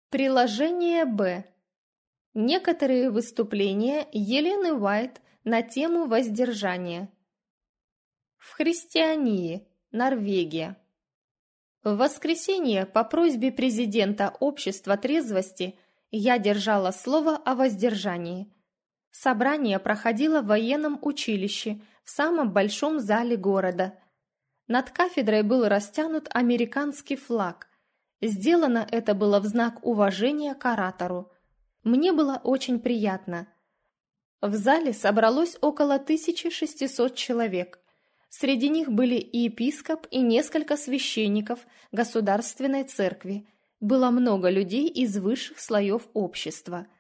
Приложение Б. Некоторые выступления Елены Уайт на тему воздержания. В Христиании, Норвегия. В воскресенье по просьбе президента Общества трезвости я держала слово о воздержании. Собрание проходило в военном училище в самом большом зале города. Над кафедрой был растянут американский флаг. Сделано это было в знак уважения к оратору. Мне было очень приятно. В зале собралось около 1600 человек. Среди них были и епископ, и несколько священников государственной церкви. Было много людей из высших слоев общества.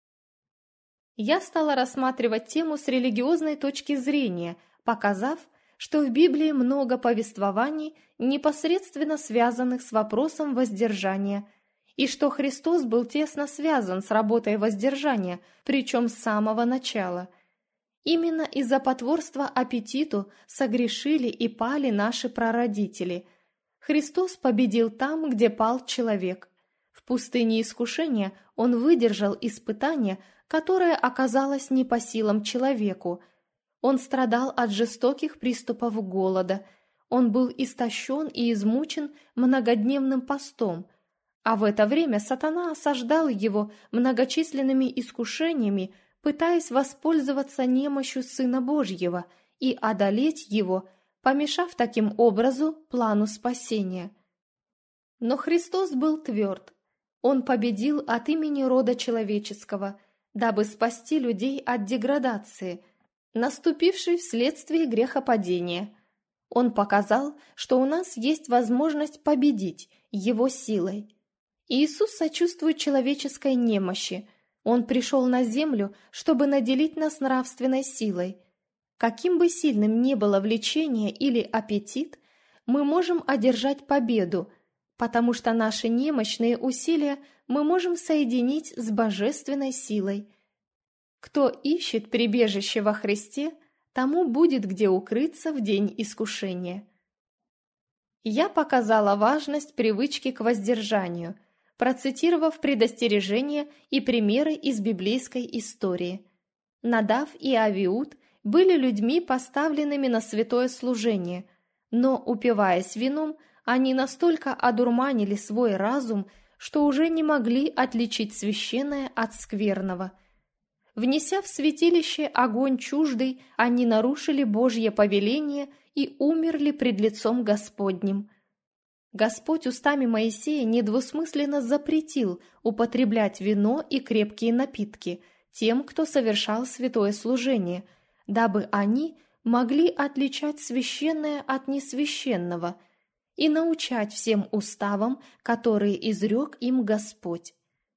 Я стала рассматривать тему с религиозной точки зрения, показав, что в Библии много повествований, непосредственно связанных с вопросом воздержания, и что Христос был тесно связан с работой воздержания, причем с самого начала. Именно из-за потворства аппетиту согрешили и пали наши прародители. Христос победил там, где пал человек. В пустыне искушения Он выдержал испытание, которое оказалось не по силам человеку. Он страдал от жестоких приступов голода, он был истощен и измучен многодневным постом, а в это время сатана осаждал его многочисленными искушениями, пытаясь воспользоваться немощью Сына Божьего и одолеть его, помешав таким образом плану спасения. Но Христос был тверд, Он победил от имени рода человеческого, дабы спасти людей от деградации, наступивший вследствие грехопадения. Он показал, что у нас есть возможность победить Его силой. Иисус сочувствует человеческой немощи. Он пришел на землю, чтобы наделить нас нравственной силой. Каким бы сильным ни было влечение или аппетит, мы можем одержать победу, потому что наши немощные усилия мы можем соединить с божественной силой. Кто ищет прибежище во Христе, тому будет где укрыться в день искушения. Я показала важность привычки к воздержанию, процитировав предостережения и примеры из библейской истории. Надав и Авиуд были людьми, поставленными на святое служение, но, упиваясь вином, они настолько одурманили свой разум, что уже не могли отличить священное от скверного. Внеся в святилище огонь чуждый, они нарушили Божье повеление и умерли пред лицом Господним. Господь устами Моисея недвусмысленно запретил употреблять вино и крепкие напитки тем, кто совершал святое служение, дабы они могли отличать священное от несвященного и научать всем уставам, которые изрек им Господь.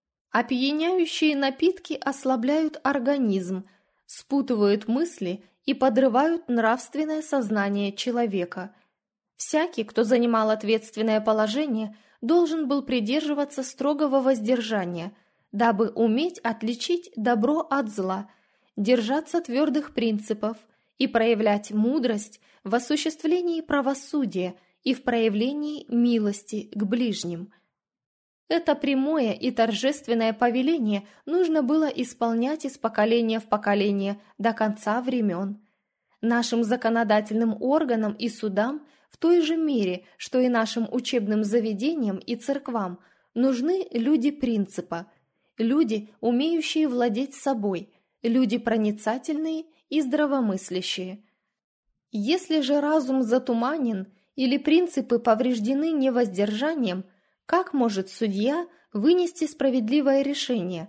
Опьяняющие напитки ослабляют организм, спутывают мысли и подрывают нравственное сознание человека. Всякий, кто занимал ответственное положение, должен был придерживаться строгого воздержания, дабы уметь отличить добро от зла, держаться твердых принципов и проявлять мудрость в осуществлении правосудия и в проявлении милости к ближним. Это прямое и торжественное повеление нужно было исполнять из поколения в поколение до конца времен. Нашим законодательным органам и судам в той же мере, что и нашим учебным заведениям и церквам, нужны люди принципа, люди, умеющие владеть собой, люди проницательные и здравомыслящие. Если же разум затуманен или принципы повреждены невоздержанием, как может судья вынести справедливое решение?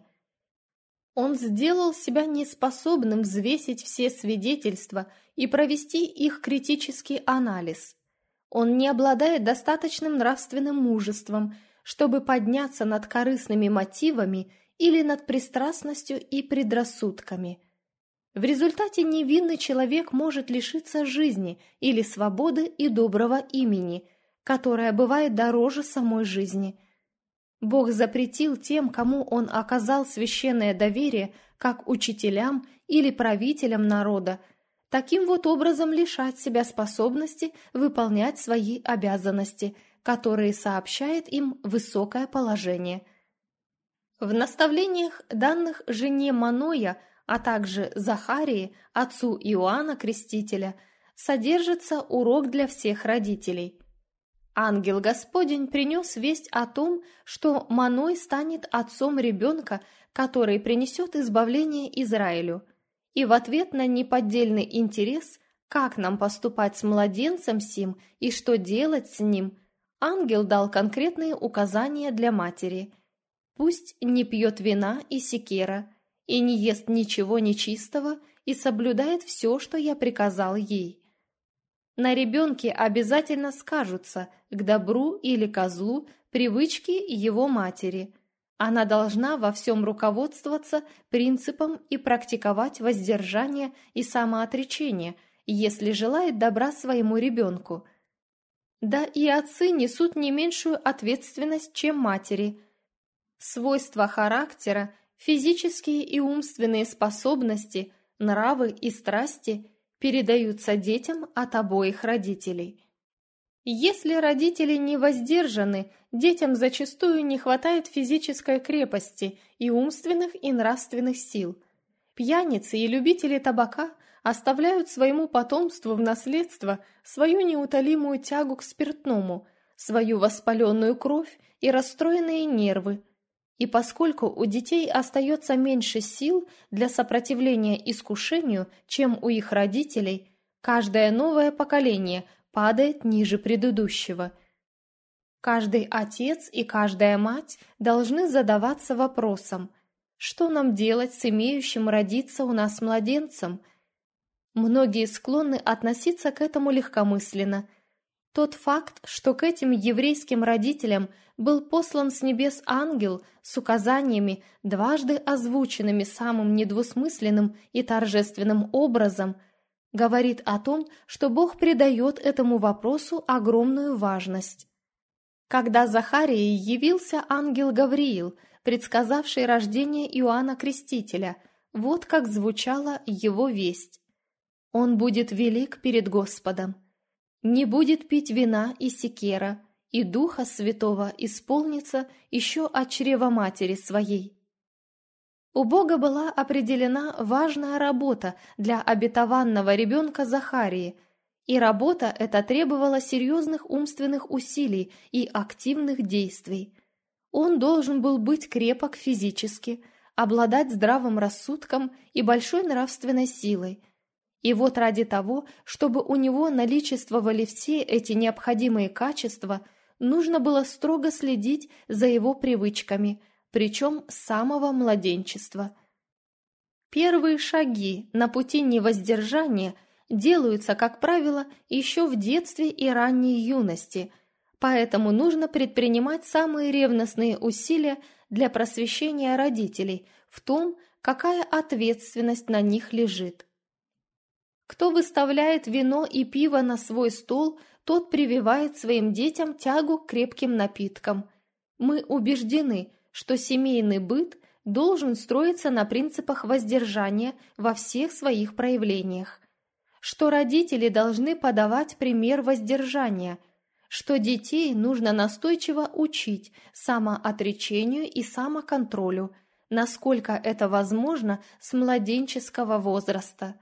Он сделал себя неспособным взвесить все свидетельства и провести их критический анализ. Он не обладает достаточным нравственным мужеством, чтобы подняться над корыстными мотивами или над пристрастностью и предрассудками. В результате невинный человек может лишиться жизни или свободы и доброго имени, которое бывает дороже самой жизни. Бог запретил тем, кому Он оказал священное доверие, как учителям или правителям народа, таким вот образом лишать себя способности выполнять свои обязанности, которые сообщает им высокое положение. В наставлениях, данных жене Маноя, а также Захарии, отцу Иоанна Крестителя, содержится урок для всех родителей. Ангел Господень принес весть о том, что Маной станет отцом ребенка, который принесет избавление Израилю. И в ответ на неподдельный интерес, как нам поступать с младенцем сим и что делать с ним, ангел дал конкретные указания для матери. Пусть не пьет вина и секера, и не ест ничего нечистого, и соблюдает все, что я приказал ей. На ребенке обязательно скажутся к добру или ко злу привычки его матери. Она должна во всем руководствоваться принципом и практиковать воздержание и самоотречение, если желает добра своему ребенку. Да и отцы несут не меньшую ответственность, чем матери. Свойства характера, физические и умственные способности, нравы и страсти передаются детям от обоих родителей. Если родители не воздержаны, детям зачастую не хватает физической крепости и умственных и нравственных сил. Пьяницы и любители табака оставляют своему потомству в наследство свою неутолимую тягу к спиртному, свою воспаленную кровь и расстроенные нервы. И поскольку у детей остается меньше сил для сопротивления искушению, чем у их родителей, каждое новое поколение падает ниже предыдущего. Каждый отец и каждая мать должны задаваться вопросом: что нам делать с имеющим родиться у нас младенцем? Многие склонны относиться к этому легкомысленно. Тот факт, что к этим еврейским родителям был послан с небес ангел с указаниями, дважды озвученными самым недвусмысленным и торжественным образом, говорит о том, что Бог придает этому вопросу огромную важность. Когда Захарии явился ангел Гавриил, предсказавший рождение Иоанна Крестителя, вот как звучала его весть: «Он будет велик перед Господом, не будет пить вина и секера, и Духа Святого исполнится еще от чрева матери своей». У Бога была определена важная работа для обетованного ребенка Захарии, и работа эта требовала серьезных умственных усилий и активных действий. Он должен был быть крепок физически, обладать здравым рассудком и большой нравственной силой. И вот ради того, чтобы у него наличествовали все эти необходимые качества, нужно было строго следить за его привычками, причем с самого младенчества. Первые шаги на пути невоздержания делаются, как правило, еще в детстве и ранней юности, поэтому нужно предпринимать самые ревностные усилия для просвещения родителей в том, какая ответственность на них лежит. Кто выставляет вино и пиво на свой стол, тот прививает своим детям тягу к крепким напиткам. Мы убеждены, что семейный быт должен строиться на принципах воздержания во всех своих проявлениях, что родители должны подавать пример воздержания, что детей нужно настойчиво учить самоотречению и самоконтролю, насколько это возможно с младенческого возраста.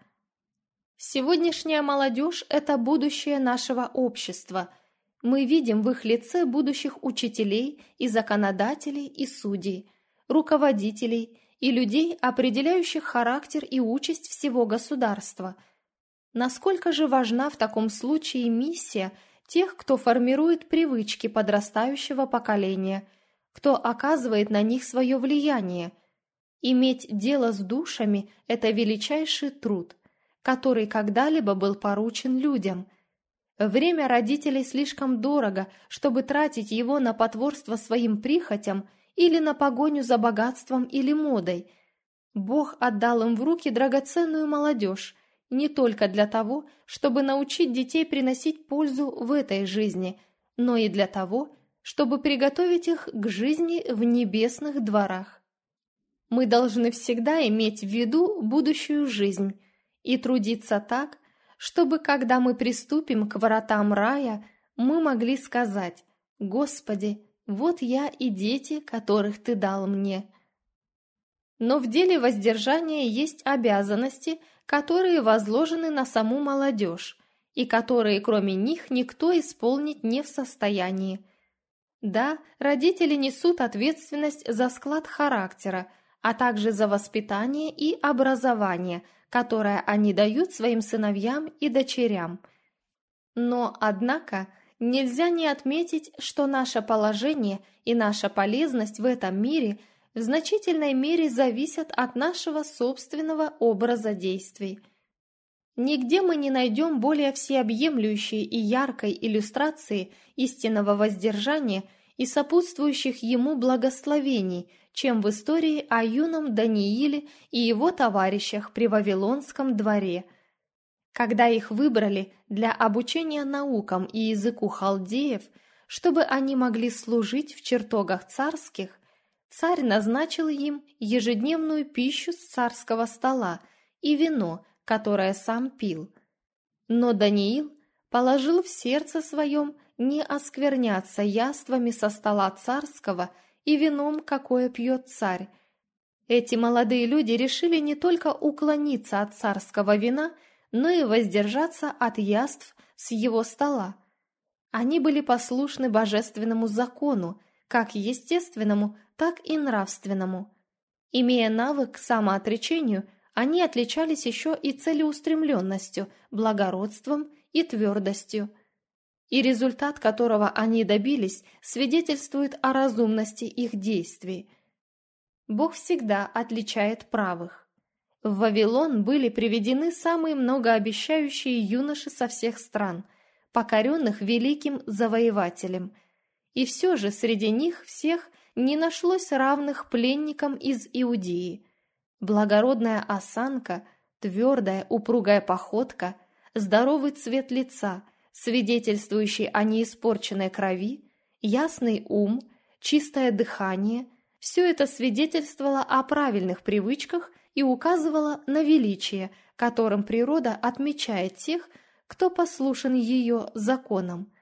Сегодняшняя молодежь – это будущее нашего общества. Мы видим в их лице будущих учителей и законодателей и судей, руководителей и людей, определяющих характер и участь всего государства. Насколько же важна в таком случае миссия тех, кто формирует привычки подрастающего поколения, кто оказывает на них свое влияние. Иметь дело с душами – это величайший труд, который когда-либо был поручен людям. Время родителей слишком дорого, чтобы тратить его на потворство своим прихотям или на погоню за богатством или модой. Бог отдал им в руки драгоценную молодежь не только для того, чтобы научить детей приносить пользу в этой жизни, но и для того, чтобы приготовить их к жизни в небесных дворах. Мы должны всегда иметь в виду будущую жизнь и трудиться так, чтобы, когда мы приступим к воротам рая, мы могли сказать: «Господи, вот я и дети, которых Ты дал мне». Но в деле воздержания есть обязанности, которые возложены на саму молодежь, и которые кроме них никто исполнить не в состоянии. Да, родители несут ответственность за склад характера, а также за воспитание и образование, которое они дают своим сыновьям и дочерям. Но, однако, нельзя не отметить, что наше положение и наша полезность в этом мире в значительной мере зависят от нашего собственного образа действий. Нигде мы не найдем более всеобъемлющей и яркой иллюстрации истинного воздержания и сопутствующих ему благословений, чем в истории о юном Данииле и его товарищах при Вавилонском дворе. Когда их выбрали для обучения наукам и языку халдеев, чтобы они могли служить в чертогах царских, царь назначил им ежедневную пищу с царского стола и вино, которое сам пил. Но Даниил положил в сердце своем не оскверняться яствами со стола царского и вином, какое пьет царь. Эти молодые люди решили не только уклониться от царского вина, но и воздержаться от яств с его стола. Они были послушны божественному закону, как естественному, так и нравственному. Имея навык к самоотречению, они отличались еще и целеустремленностью, благородством и твердостью. И результат, которого они добились, свидетельствует о разумности их действий. Бог всегда отличает правых. В Вавилон были приведены самые многообещающие юноши со всех стран, покоренных великим завоевателем. И все же среди них всех не нашлось равных пленникам из Иудеи. Благородная осанка, твердая упругая походка, здоровый цвет лица, свидетельствующий о неиспорченной крови, ясный ум, чистое дыхание – все это свидетельствовало о правильных привычках и указывало на величие, которым природа отмечает тех, кто послушен ее законам.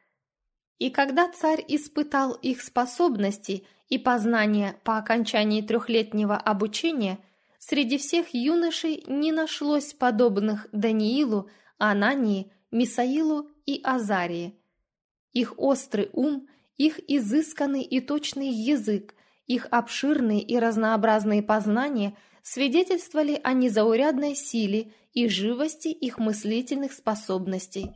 И когда царь испытал их способности и познания по окончании 3-летнего обучения, среди всех юношей не нашлось подобных Даниилу, Анании, Мисаилу и Азарии. Их острый ум, их изысканный и точный язык, их обширные и разнообразные познания свидетельствовали о незаурядной силе и живости их мыслительных способностей.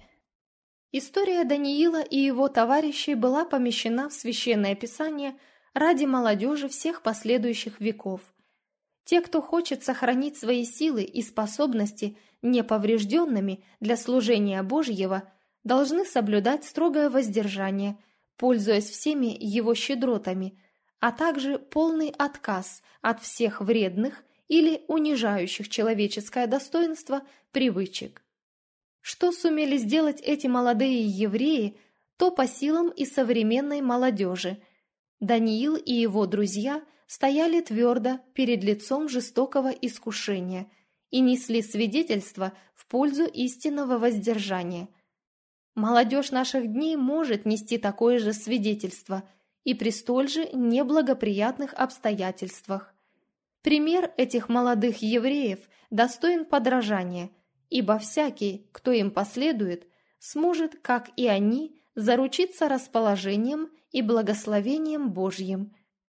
История Даниила и его товарищей была помещена в Священное Писание ради молодежи всех последующих веков. Те, кто хочет сохранить свои силы и способности неповрежденными для служения Божьего, должны соблюдать строгое воздержание, пользуясь всеми его щедротами, а также полный отказ от всех вредных или унижающих человеческое достоинство привычек. Что сумели сделать эти молодые евреи, то по силам и современной молодежи. Даниил и его друзья стояли твердо перед лицом жестокого искушения и несли свидетельство в пользу истинного воздержания. Молодежь наших дней может нести такое же свидетельство и при столь же неблагоприятных обстоятельствах. Пример этих молодых евреев достоин подражания, ибо всякий, кто им последует, сможет, как и они, заручиться расположением и благословением Божьим.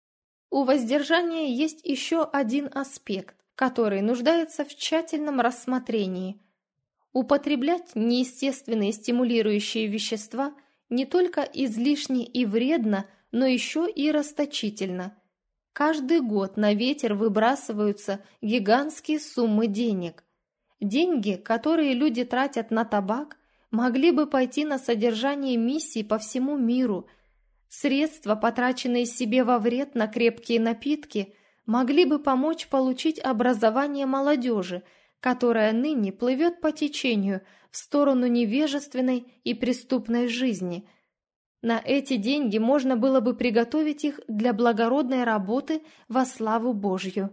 У воздержания есть еще один аспект, который нуждается в тщательном рассмотрении. Употреблять неестественные стимулирующие вещества не только излишне и вредно, но еще и расточительно. Каждый год на ветер выбрасываются гигантские суммы денег. Деньги, которые люди тратят на табак, могли бы пойти на содержание миссий по всему миру. Средства, потраченные себе во вред на крепкие напитки, могли бы помочь получить образование молодежи, которая ныне плывет по течению в сторону невежественной и преступной жизни. На эти деньги можно было бы приготовить их для благородной работы во славу Божью.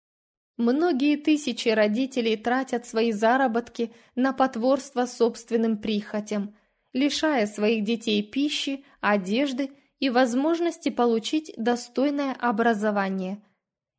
Многие тысячи родителей тратят свои заработки на потворство собственным прихотям, лишая своих детей пищи, одежды и возможности получить достойное образование.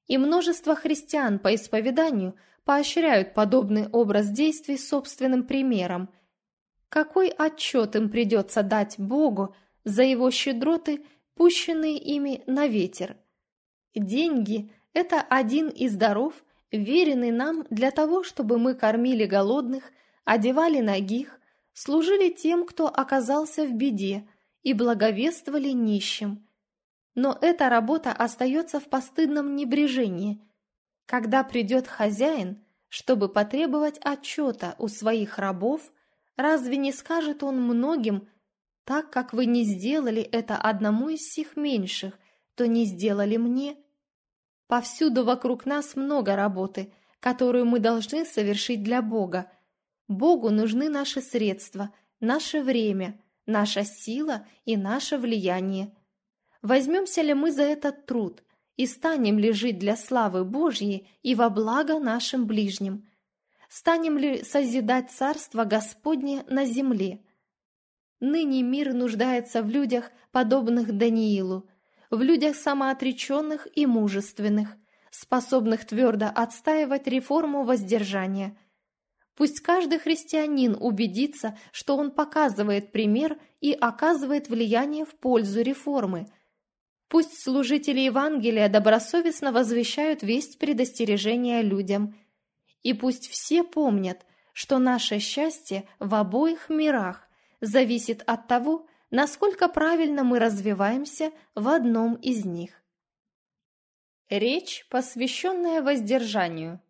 И множество христиан по исповеданию поощряют подобный образ действий собственным примером. Какой отчет им придется дать Богу за его щедроты, пущенные ими на ветер? Деньги – это один из даров, веренный нам для того, чтобы мы кормили голодных, одевали нагих, служили тем, кто оказался в беде, и благовествовали нищим. Но эта работа остается в постыдном небрежении. Когда придет хозяин, чтобы потребовать отчета у своих рабов, разве не скажет он многим: «Так как вы не сделали это одному из сих меньших, то не сделали мне»? Повсюду вокруг нас много работы, которую мы должны совершить для Бога. Богу нужны наши средства, наше время, наша сила и наше влияние. Возьмемся ли мы за этот труд и станем ли жить для славы Божьей и во благо нашим ближним? Станем ли созидать Царство Господне на земле? Ныне мир нуждается в людях, подобных Даниилу, в людях самоотреченных и мужественных, способных твердо отстаивать реформу воздержания. Пусть каждый христианин убедится, что он показывает пример и оказывает влияние в пользу реформы. Пусть служители Евангелия добросовестно возвещают весть предостережения людям. И пусть все помнят, что наше счастье в обоих мирах зависит от того, насколько правильно мы развиваемся в одном из них. Речь, посвященная воздержанию.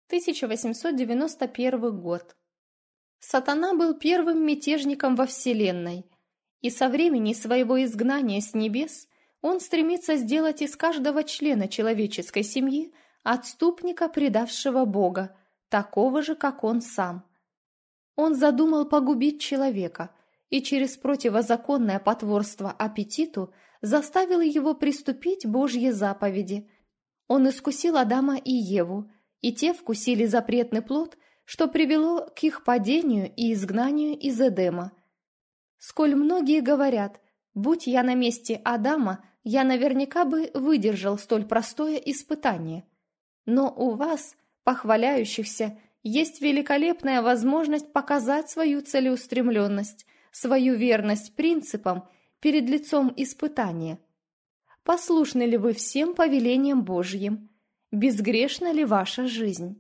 1891 год. Сатана был первым мятежником во Вселенной, и со времени своего изгнания с небес он стремится сделать из каждого члена человеческой семьи отступника, предавшего Бога, такого же, как он сам. Он задумал погубить человека и через противозаконное потворство аппетиту заставил его приступить Божьи заповеди. Он искусил Адама и Еву, и те вкусили запретный плод, что привело к их падению и изгнанию из Эдема. Сколь многие говорят: «Будь я на месте Адама, я наверняка бы выдержал столь простое испытание». Но у вас, похваляющихся, есть великолепная возможность показать свою целеустремленность, свою верность принципам перед лицом испытания. Послушны ли вы всем повелениям Божьим? Безгрешна ли ваша жизнь?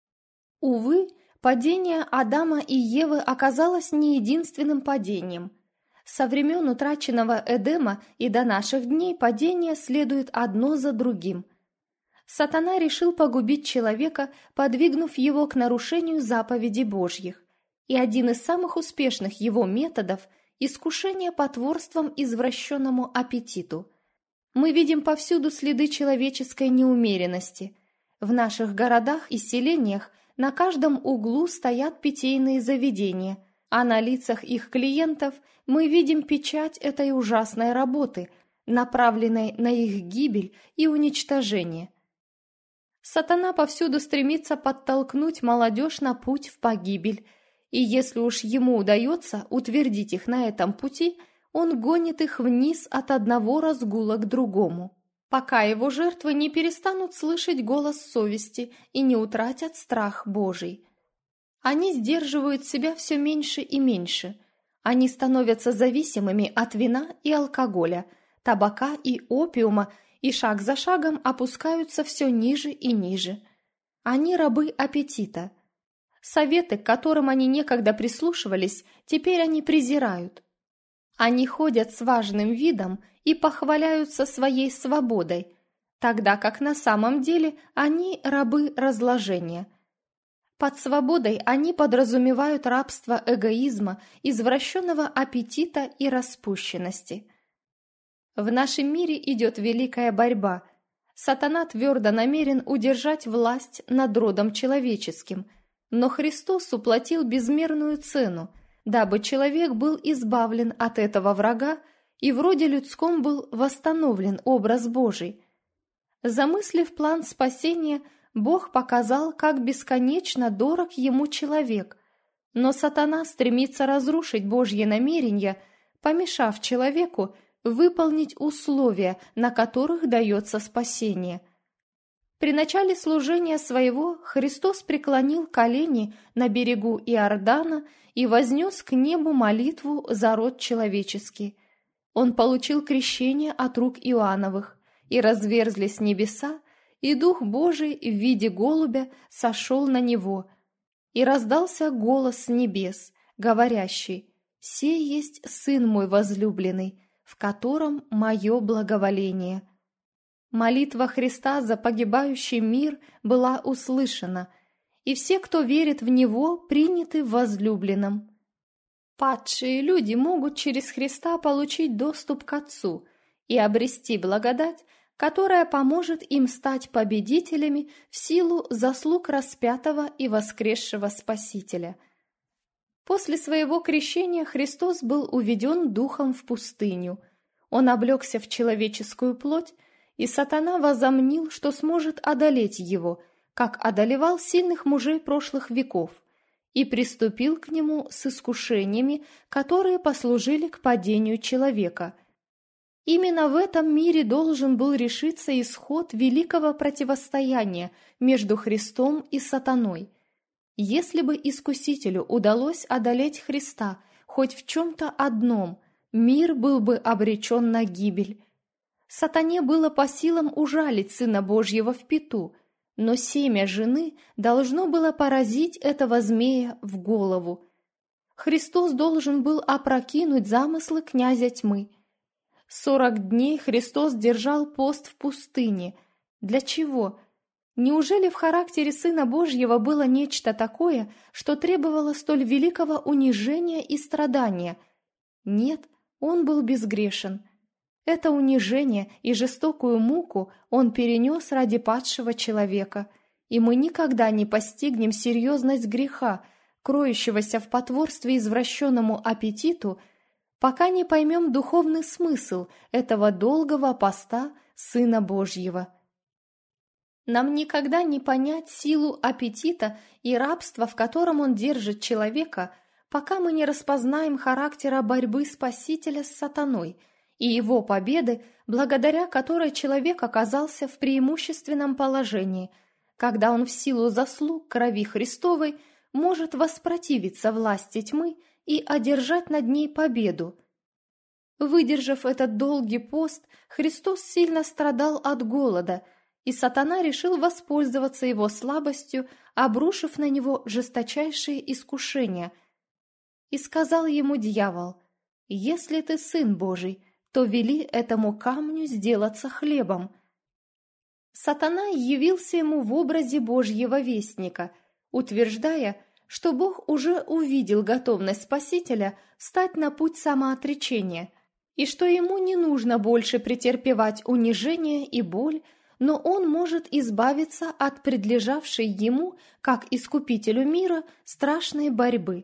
Увы, падение Адама и Евы оказалось не единственным падением. Со времен утраченного Эдема и до наших дней падения следует одно за другим. Сатана решил погубить человека, подвигнув его к нарушению заповедей Божьих. И один из самых успешных его методов – искушение потворством извращенному аппетиту. Мы видим повсюду следы человеческой неумеренности. В наших городах и селениях на каждом углу стоят питейные заведения, а на лицах их клиентов мы видим печать этой ужасной работы, направленной на их гибель и уничтожение. Сатана повсюду стремится подтолкнуть молодежь на путь в погибель, и если уж ему удается утвердить их на этом пути, он гонит их вниз от одного разгула к другому, пока его жертвы не перестанут слышать голос совести и не утратят страх Божий. Они сдерживают себя все меньше и меньше. Они становятся зависимыми от вина и алкоголя, табака и опиума, и шаг за шагом опускаются все ниже и ниже. Они рабы аппетита. Советы, к которым они некогда прислушивались, теперь они презирают. Они ходят с важным видом и похваляются своей свободой, тогда как на самом деле они рабы разложения. Под свободой они подразумевают рабство эгоизма, извращенного аппетита и распущенности. В нашем мире идет великая борьба. Сатана твердо намерен удержать власть над родом человеческим, но Христос уплатил безмерную цену, дабы человек был избавлен от этого врага и в роде людском был восстановлен образ Божий. Замыслив план спасения, Бог показал, как бесконечно дорог ему человек, но сатана стремится разрушить Божьи намерения, помешав человеку выполнить условия, на которых дается спасение. При начале служения своего Христос преклонил колени на берегу Иордана и вознес к небу молитву за род человеческий. Он получил крещение от рук Иоанновых, и разверзлись небеса, и Дух Божий в виде голубя сошел на него, и раздался голос с небес, говорящий: «Сей есть Сын мой возлюбленный, в котором мое благоволение». Молитва Христа за погибающий мир была услышана, и все, кто верит в Него, приняты в возлюбленном. Падшие люди могут через Христа получить доступ к Отцу и обрести благодать, которая поможет им стать победителями в силу заслуг распятого и воскресшего Спасителя. После своего крещения Христос был уведен Духом в пустыню. Он облегся в человеческую плоть, и сатана возомнил, что сможет одолеть его, как одолевал сильных мужей прошлых веков, и приступил к нему с искушениями, которые послужили к падению человека. Именно в этом мире должен был решиться исход великого противостояния между Христом и сатаной. Если бы искусителю удалось одолеть Христа хоть в чем-то одном, мир был бы обречен на гибель. Сатане было по силам ужалить Сына Божьего в пяту, но семя жены должно было поразить этого змея в голову. Христос должен был опрокинуть замыслы князя тьмы. 40 дней Христос держал пост в пустыне. Для чего? Неужели в характере Сына Божьего было нечто такое, что требовало столь великого унижения и страдания? Нет, он был безгрешен. Это унижение и жестокую муку он перенес ради падшего человека, и мы никогда не постигнем серьезность греха, кроющегося в потворстве извращенному аппетиту, пока не поймем духовный смысл этого долгого поста Сына Божьего. Нам никогда не понять силу аппетита и рабства, в котором он держит человека, пока мы не распознаем характера борьбы Спасителя с сатаной и его победы, благодаря которой человек оказался в преимущественном положении, когда он в силу заслуг крови Христовой может воспротивиться власти тьмы и одержать над ней победу. Выдержав этот долгий пост, Христос сильно страдал от голода, и сатана решил воспользоваться его слабостью, обрушив на него жесточайшие искушения. И сказал ему дьявол: «Если ты Сын Божий, то вели этому камню сделаться хлебом». Сатана явился ему в образе Божьего вестника, утверждая, что Бог уже увидел готовность Спасителя встать на путь самоотречения, и что ему не нужно больше претерпевать унижение и боль, но он может избавиться от предлежавшей ему, как искупителю мира, страшной борьбы.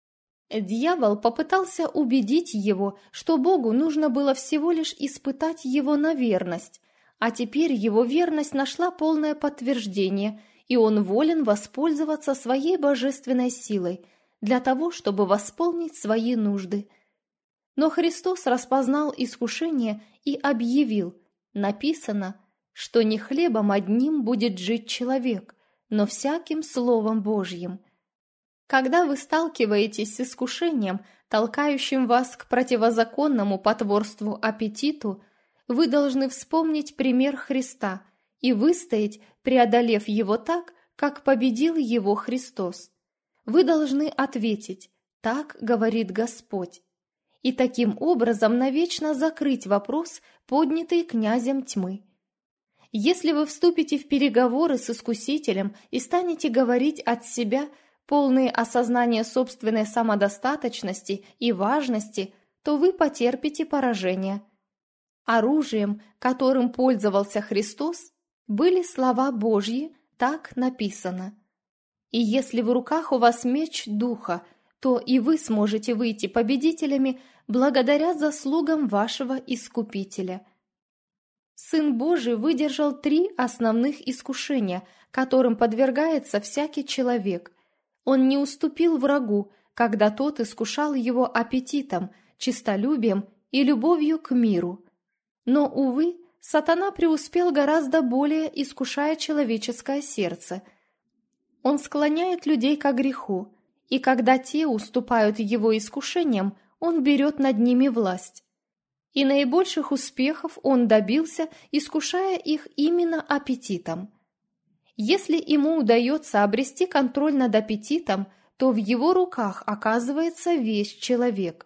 Дьявол попытался убедить его, что Богу нужно было всего лишь испытать его на верность, а теперь его верность нашла полное подтверждение, и он волен воспользоваться своей божественной силой для того, чтобы восполнить свои нужды. Но Христос распознал искушение и объявил: написано, что не хлебом одним будет жить человек, но всяким словом Божьим. Когда вы сталкиваетесь с искушением, толкающим вас к противозаконному потворству аппетиту, вы должны вспомнить пример Христа и выстоять, преодолев его так, как победил его Христос. Вы должны ответить: «Так говорит Господь», и таким образом навечно закрыть вопрос, поднятый князем тьмы. Если вы вступите в переговоры с искусителем и станете говорить от себя, полные осознания собственной самодостаточности и важности, то вы потерпите поражение. Оружием, которым пользовался Христос, были слова Божьи, так написано. И если в руках у вас меч Духа, то и вы сможете выйти победителями благодаря заслугам вашего Искупителя. Сын Божий выдержал 3 основных искушения, которым подвергается всякий человек. Он не уступил врагу, когда тот искушал его аппетитом, честолюбием и любовью к миру. Но, увы, сатана преуспел гораздо более, искушая человеческое сердце. Он склоняет людей ко греху, и когда те уступают его искушениям, он берет над ними власть. И наибольших успехов он добился, искушая их именно аппетитом. Если ему удается обрести контроль над аппетитом, то в его руках оказывается весь человек.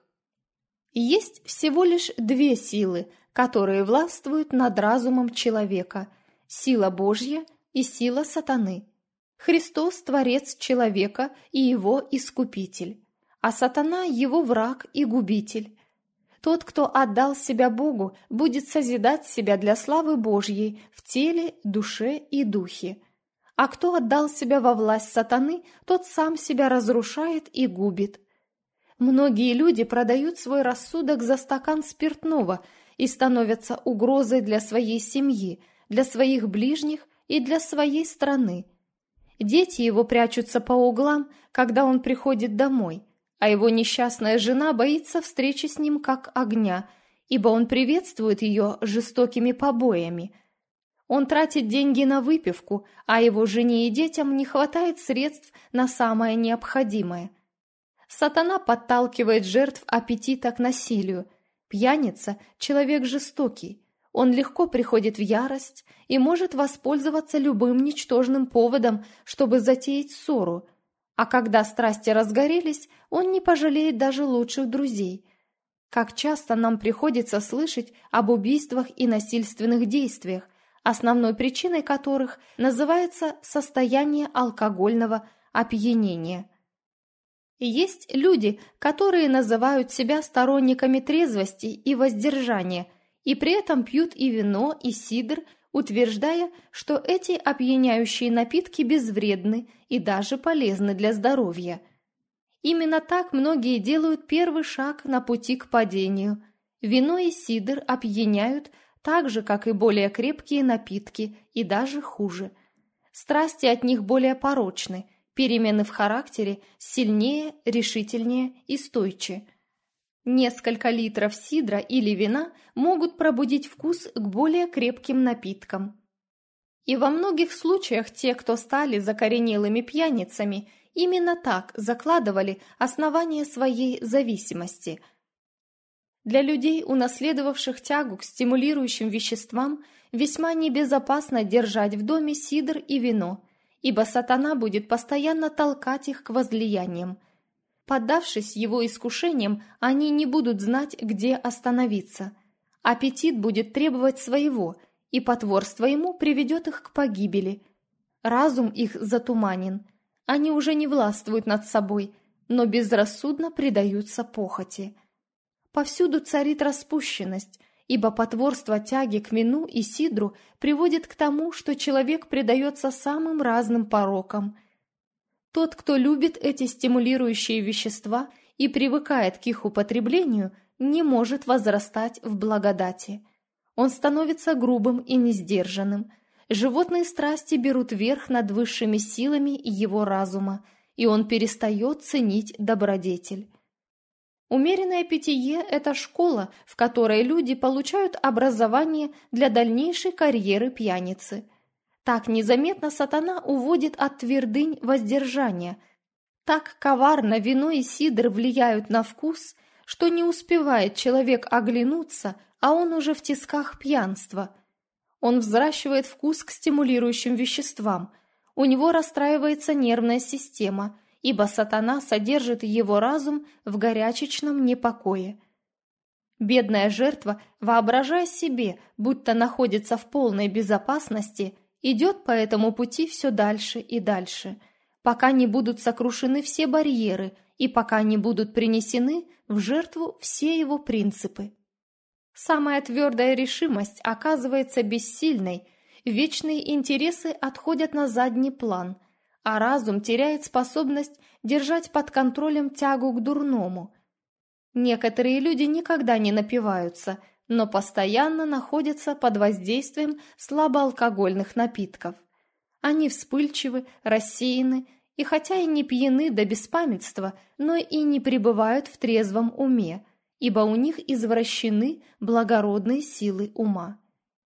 Есть всего лишь две силы, которые властвуют над разумом человека – сила Божья и сила сатаны. Христос – Творец человека и его Искупитель, а сатана – его враг и губитель. Тот, кто отдал себя Богу, будет созидать себя для славы Божьей в теле, душе и духе. А кто отдал себя во власть сатаны, тот сам себя разрушает и губит. Многие люди продают свой рассудок за стакан спиртного и становятся угрозой для своей семьи, для своих ближних и для своей страны. Дети его прячутся по углам, когда он приходит домой, а его несчастная жена боится встречи с ним как огня, ибо он приветствует ее жестокими побоями. Он тратит деньги на выпивку, а его жене и детям не хватает средств на самое необходимое. Сатана подталкивает жертв аппетита к насилию. Пьяница – человек жестокий. Он легко приходит в ярость и может воспользоваться любым ничтожным поводом, чтобы затеять ссору. А когда страсти разгорелись, он не пожалеет даже лучших друзей. Как часто нам приходится слышать об убийствах и насильственных действиях, основной причиной которых называется состояние алкогольного опьянения. Есть люди, которые называют себя сторонниками трезвости и воздержания, и при этом пьют и вино, и сидр, утверждая, что эти опьяняющие напитки безвредны и даже полезны для здоровья. Именно так многие делают первый шаг на пути к падению. Вино и сидр опьяняют так же, как и более крепкие напитки, и даже хуже. Страсти от них более порочны, перемены в характере сильнее, решительнее и стойче. Несколько литров сидра или вина могут пробудить вкус к более крепким напиткам. И во многих случаях те, кто стали закоренелыми пьяницами, именно так закладывали основание своей зависимости. Для людей, унаследовавших тягу к стимулирующим веществам, весьма небезопасно держать в доме сидр и вино, ибо сатана будет постоянно толкать их к возлияниям. Поддавшись его искушениям, они не будут знать, где остановиться. Аппетит будет требовать своего, и потворство ему приведет их к погибели. Разум их затуманен. Они уже не властвуют над собой, но безрассудно предаются похоти. Повсюду царит распущенность, ибо потворство тяги к вину и сидру приводит к тому, что человек предается самым разным порокам. Тот, кто любит эти стимулирующие вещества и привыкает к их употреблению, не может возрастать в благодати. Он становится грубым и несдержанным. Животные страсти берут верх над высшими силами его разума, и он перестает ценить добродетель. Умеренное питье – это школа, в которой люди получают образование для дальнейшей карьеры пьяницы. Так незаметно сатана уводит от твердынь воздержания. Так коварно вино и сидр влияют на вкус, что не успевает человек оглянуться, а он уже в тисках пьянства. Он взращивает вкус к стимулирующим веществам. У него расстраивается нервная система, ибо сатана содержит его разум в горячечном непокое. Бедная жертва, воображая себе, будто находится в полной безопасности, идет по этому пути все дальше и дальше, пока не будут сокрушены все барьеры и пока не будут принесены в жертву все его принципы. Самая твердая решимость оказывается бессильной, вечные интересы отходят на задний план, а разум теряет способность держать под контролем тягу к дурному. Некоторые люди никогда не напиваются, но постоянно находятся под воздействием слабоалкогольных напитков. Они вспыльчивы, рассеяны, и хотя и не пьяны до беспамятства, но и не пребывают в трезвом уме, ибо у них извращены благородные силы ума.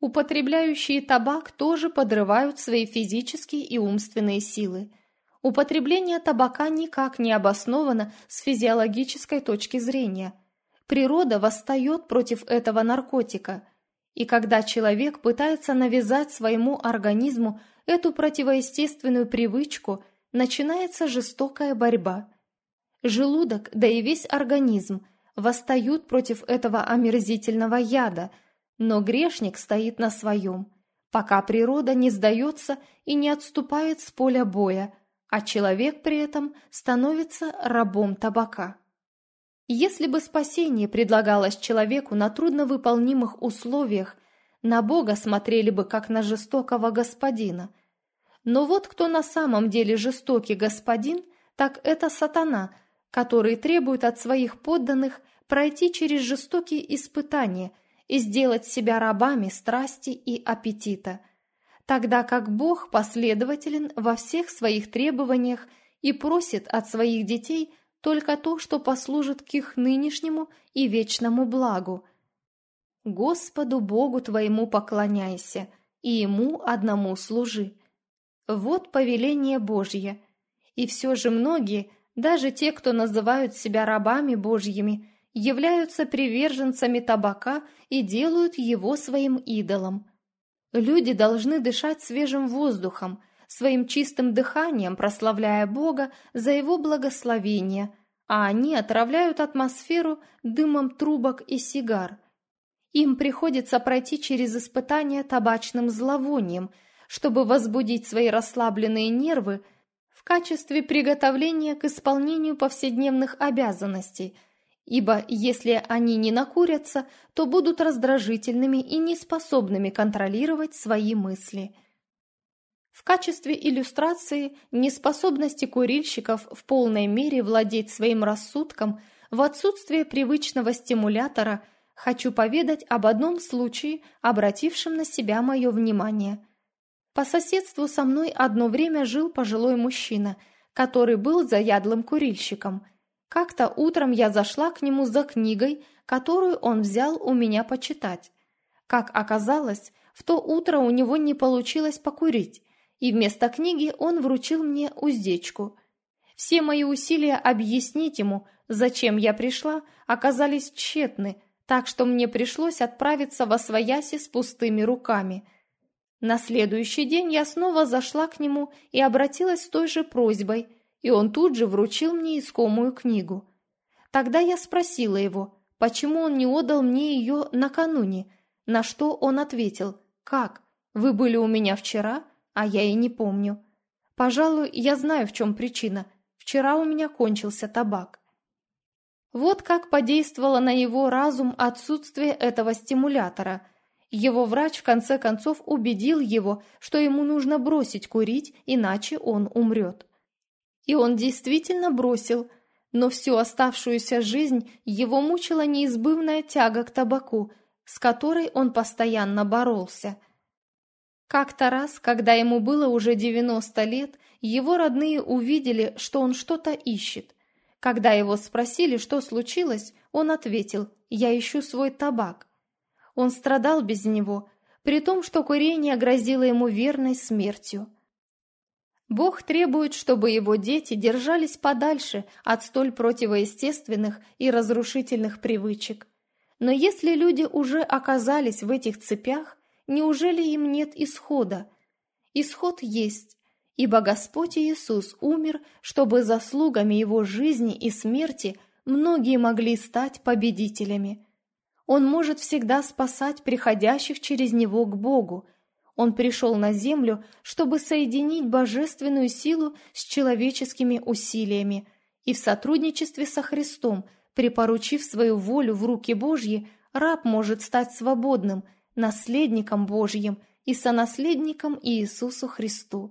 Употребляющие табак тоже подрывают свои физические и умственные силы. Употребление табака никак не обосновано с физиологической точки зрения. Природа восстает против этого наркотика. И когда человек пытается навязать своему организму эту противоестественную привычку, начинается жестокая борьба. Желудок, да и весь организм восстают против этого омерзительного яда, но грешник стоит на своем, пока природа не сдается и не отступает с поля боя, а человек при этом становится рабом табака. Если бы спасение предлагалось человеку на трудновыполнимых условиях, на Бога смотрели бы как на жестокого господина. Но вот кто на самом деле жестокий господин, так это сатана, который требует от своих подданных пройти через жестокие испытания и сделать себя рабами страсти и аппетита, тогда как Бог последователен во всех своих требованиях и просит от своих детей только то, что послужит к их нынешнему и вечному благу. Господу Богу твоему поклоняйся, и Ему одному служи. Вот повеление Божье. И все же многие, даже те, кто называют себя рабами Божьими, являются приверженцами табака и делают его своим идолом. Люди должны дышать свежим воздухом, своим чистым дыханием прославляя Бога за Его благословение, а они отравляют атмосферу дымом трубок и сигар. Им приходится пройти через испытания табачным зловонием, чтобы возбудить свои расслабленные нервы в качестве приготовления к исполнению повседневных обязанностей, ибо если они не накурятся, то будут раздражительными и неспособными контролировать свои мысли. В качестве иллюстрации неспособности курильщиков в полной мере владеть своим рассудком в отсутствие привычного стимулятора хочу поведать об одном случае, обратившем на себя мое внимание. По соседству со мной одно время жил пожилой мужчина, который был заядлым курильщиком. Как-то утром я зашла к нему за книгой, которую он взял у меня почитать. Как оказалось, в то утро у него не получилось покурить, и вместо книги он вручил мне уздечку. Все мои усилия объяснить ему, зачем я пришла, оказались тщетны, так что мне пришлось отправиться восвояси с пустыми руками. На следующий день я снова зашла к нему и обратилась с той же просьбой, и он тут же вручил мне искомую книгу. Тогда я спросила его, почему он не отдал мне ее накануне, на что он ответил: «Как? Вы были у меня вчера, а я и не помню. Пожалуй, я знаю, в чем причина. Вчера у меня кончился табак». Вот как подействовало на его разум отсутствие этого стимулятора. Его врач в конце концов убедил его, что ему нужно бросить курить, иначе он умрет. И он действительно бросил, но всю оставшуюся жизнь его мучила неизбывная тяга к табаку, с которой он постоянно боролся. Как-то раз, когда ему было уже 90 лет, его родные увидели, что он что-то ищет. Когда его спросили, что случилось, он ответил: «Я ищу свой табак». Он страдал без него, при том, что курение грозило ему верной смертью. Бог требует, чтобы его дети держались подальше от столь противоестественных и разрушительных привычек. Но если люди уже оказались в этих цепях, неужели им нет исхода? Исход есть, ибо Господь Иисус умер, чтобы заслугами Его жизни и смерти многие могли стать победителями. Он может всегда спасать приходящих через Него к Богу. Он пришел на землю, чтобы соединить божественную силу с человеческими усилиями, и в сотрудничестве со Христом, припоручив свою волю в руки Божьи, раб может стать свободным, наследником Божьим и сонаследником Иисусу Христу.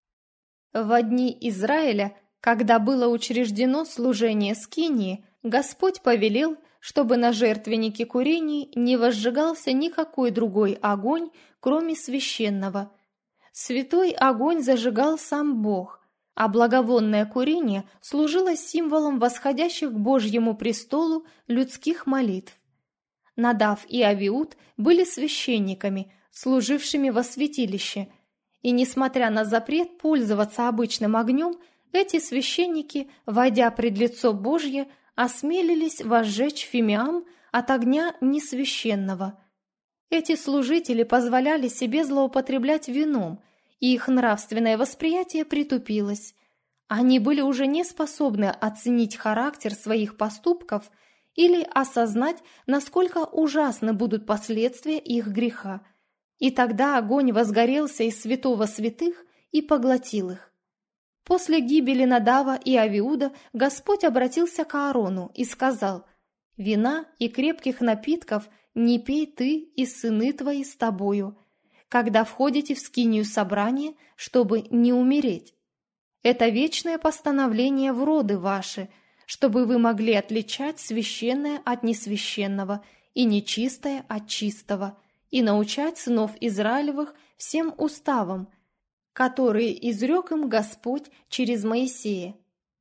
Во дни Израиля, когда было учреждено служение скинии, Господь повелел, чтобы на жертвеннике курений не возжигался никакой другой огонь, кроме священного. Святой огонь зажигал сам Бог, а благовонное курение служило символом восходящих к Божьему престолу людских молитв. Надав и Авиуд были священниками, служившими во святилище, и, несмотря на запрет пользоваться обычным огнем, эти священники, войдя пред лицо Божье, осмелились возжечь фимиам от огня несвященного. Эти служители позволяли себе злоупотреблять вином, и их нравственное восприятие притупилось. Они были уже не способны оценить характер своих поступков или осознать, насколько ужасны будут последствия их греха. И тогда огонь возгорелся из святого святых и поглотил их. После гибели Надава и Авиуда Господь обратился к Аарону и сказал: «Вина и крепких напитков не пей ты и сыны твои с тобою, когда входите в скинию собрания, чтобы не умереть. Это вечное постановление в роды ваши, чтобы вы могли отличать священное от несвященного и нечистое от чистого, и научать сынов Израилевых всем уставам, которые изрек им Господь через Моисея».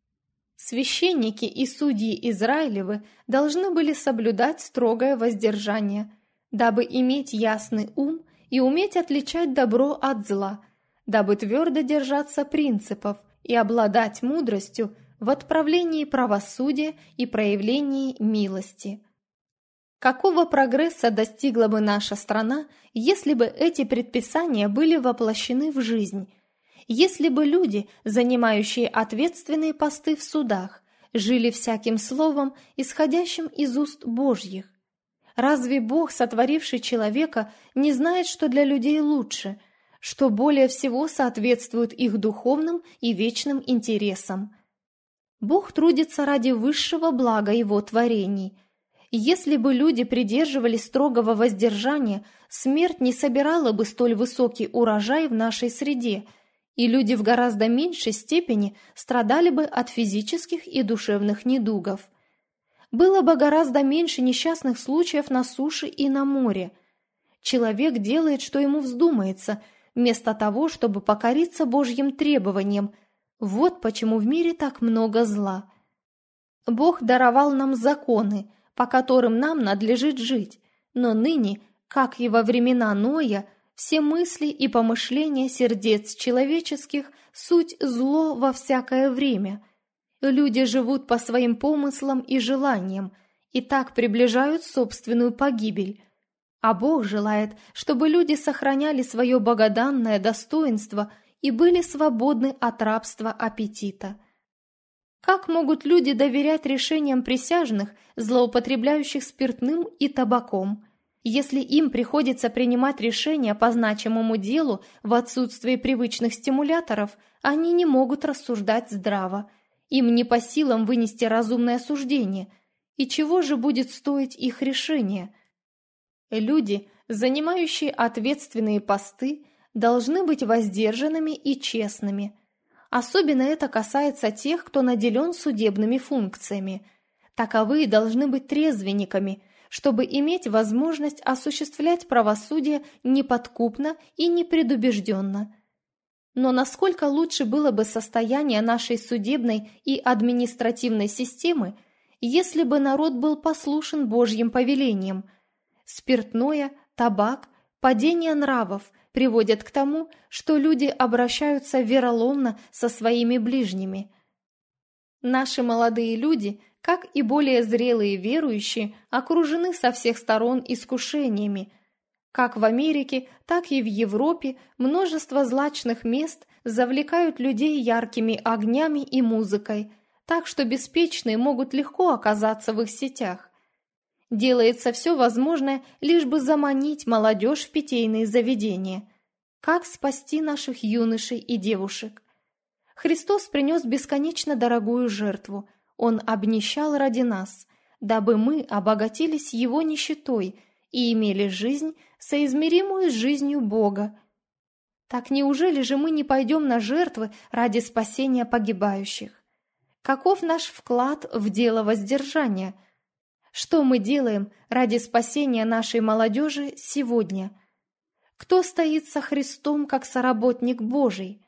Священники и судьи Израилевы должны были соблюдать строгое воздержание, дабы иметь ясный ум и уметь отличать добро от зла, дабы твердо держаться принципов и обладать мудростью в отправлении правосудия и проявлении милости. Какого прогресса достигла бы наша страна, если бы эти предписания были воплощены в жизнь? Если бы люди, занимающие ответственные посты в судах, жили всяким словом, исходящим из уст Божьих? Разве Бог, сотворивший человека, не знает, что для людей лучше, что более всего соответствует их духовным и вечным интересам? Бог трудится ради высшего блага Его творений. Если бы люди придерживались строгого воздержания, смерть не собирала бы столь высокий урожай в нашей среде, и люди в гораздо меньшей степени страдали бы от физических и душевных недугов. Было бы гораздо меньше несчастных случаев на суше и на море. Человек делает, что ему вздумается, вместо того, чтобы покориться Божьим требованиям. Вот почему в мире так много зла. Бог даровал нам законы, по которым нам надлежит жить, но ныне, как и во времена Ноя, все мысли и помышления сердец человеческих – суть зло во всякое время. Люди живут по своим помыслам и желаниям, и так приближают собственную погибель. А Бог желает, чтобы люди сохраняли свое богоданное достоинство и были свободны от рабства аппетита. Как могут люди доверять решениям присяжных, злоупотребляющих спиртным и табаком, если им приходится принимать решения по значимому делу в отсутствии привычных стимуляторов? Они не могут рассуждать здраво, им не по силам вынести разумное суждение, и чего же будет стоить их решение? Люди, занимающие ответственные посты, должны быть воздержанными и честными. Особенно это касается тех, кто наделен судебными функциями. Таковые должны быть трезвенниками, чтобы иметь возможность осуществлять правосудие неподкупно и непредубежденно. Но насколько лучше было бы состояние нашей судебной и административной системы, если бы народ был послушен Божьим повелениям? Спиртное, табак, падение нравов приводят к тому, что люди обращаются вероломно со своими ближними. Наши молодые люди, как и более зрелые верующие, окружены со всех сторон искушениями. Как в Америке, так и в Европе множество злачных мест завлекают людей яркими огнями и музыкой, так что беспечные могут легко оказаться в их сетях. Делается все возможное, лишь бы заманить молодежь в питейные заведения. Как спасти наших юношей и девушек? Христос принес бесконечно дорогую жертву. Он обнищал ради нас, дабы мы обогатились Его нищетой и имели жизнь, соизмеримую с жизнью Бога. Так неужели же мы не пойдем на жертвы ради спасения погибающих? Каков наш вклад в дело воздержания? Что мы делаем ради спасения нашей молодежи сегодня? Кто стоит со Христом как соработник Божий?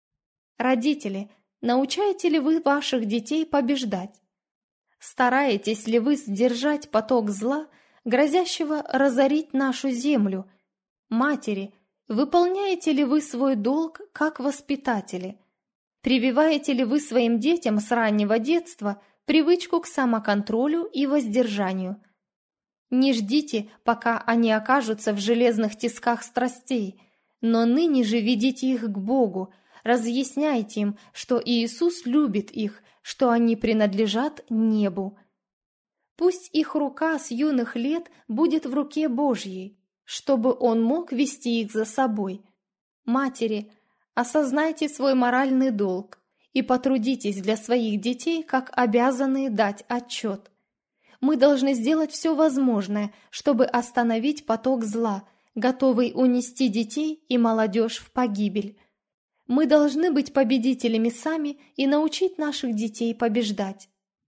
Родители, научаете ли вы ваших детей побеждать? Стараетесь ли вы сдержать поток зла, грозящего разорить нашу землю? Матери, выполняете ли вы свой долг как воспитатели? Прививаете ли вы своим детям с раннего детства привычку к самоконтролю и воздержанию? Не ждите, пока они окажутся в железных тисках страстей, но ныне же ведите их к Богу, разъясняйте им, что Иисус любит их, что они принадлежат небу. Пусть их рука с юных лет будет в руке Божьей, чтобы Он мог вести их за собой. Матери, осознайте свой моральный долг и потрудитесь для своих детей, как обязанные дать отчет. Мы должны сделать все возможное, чтобы остановить поток зла, готовый унести детей и молодежь в погибель. Мы должны быть победителями сами и научить наших детей побеждать.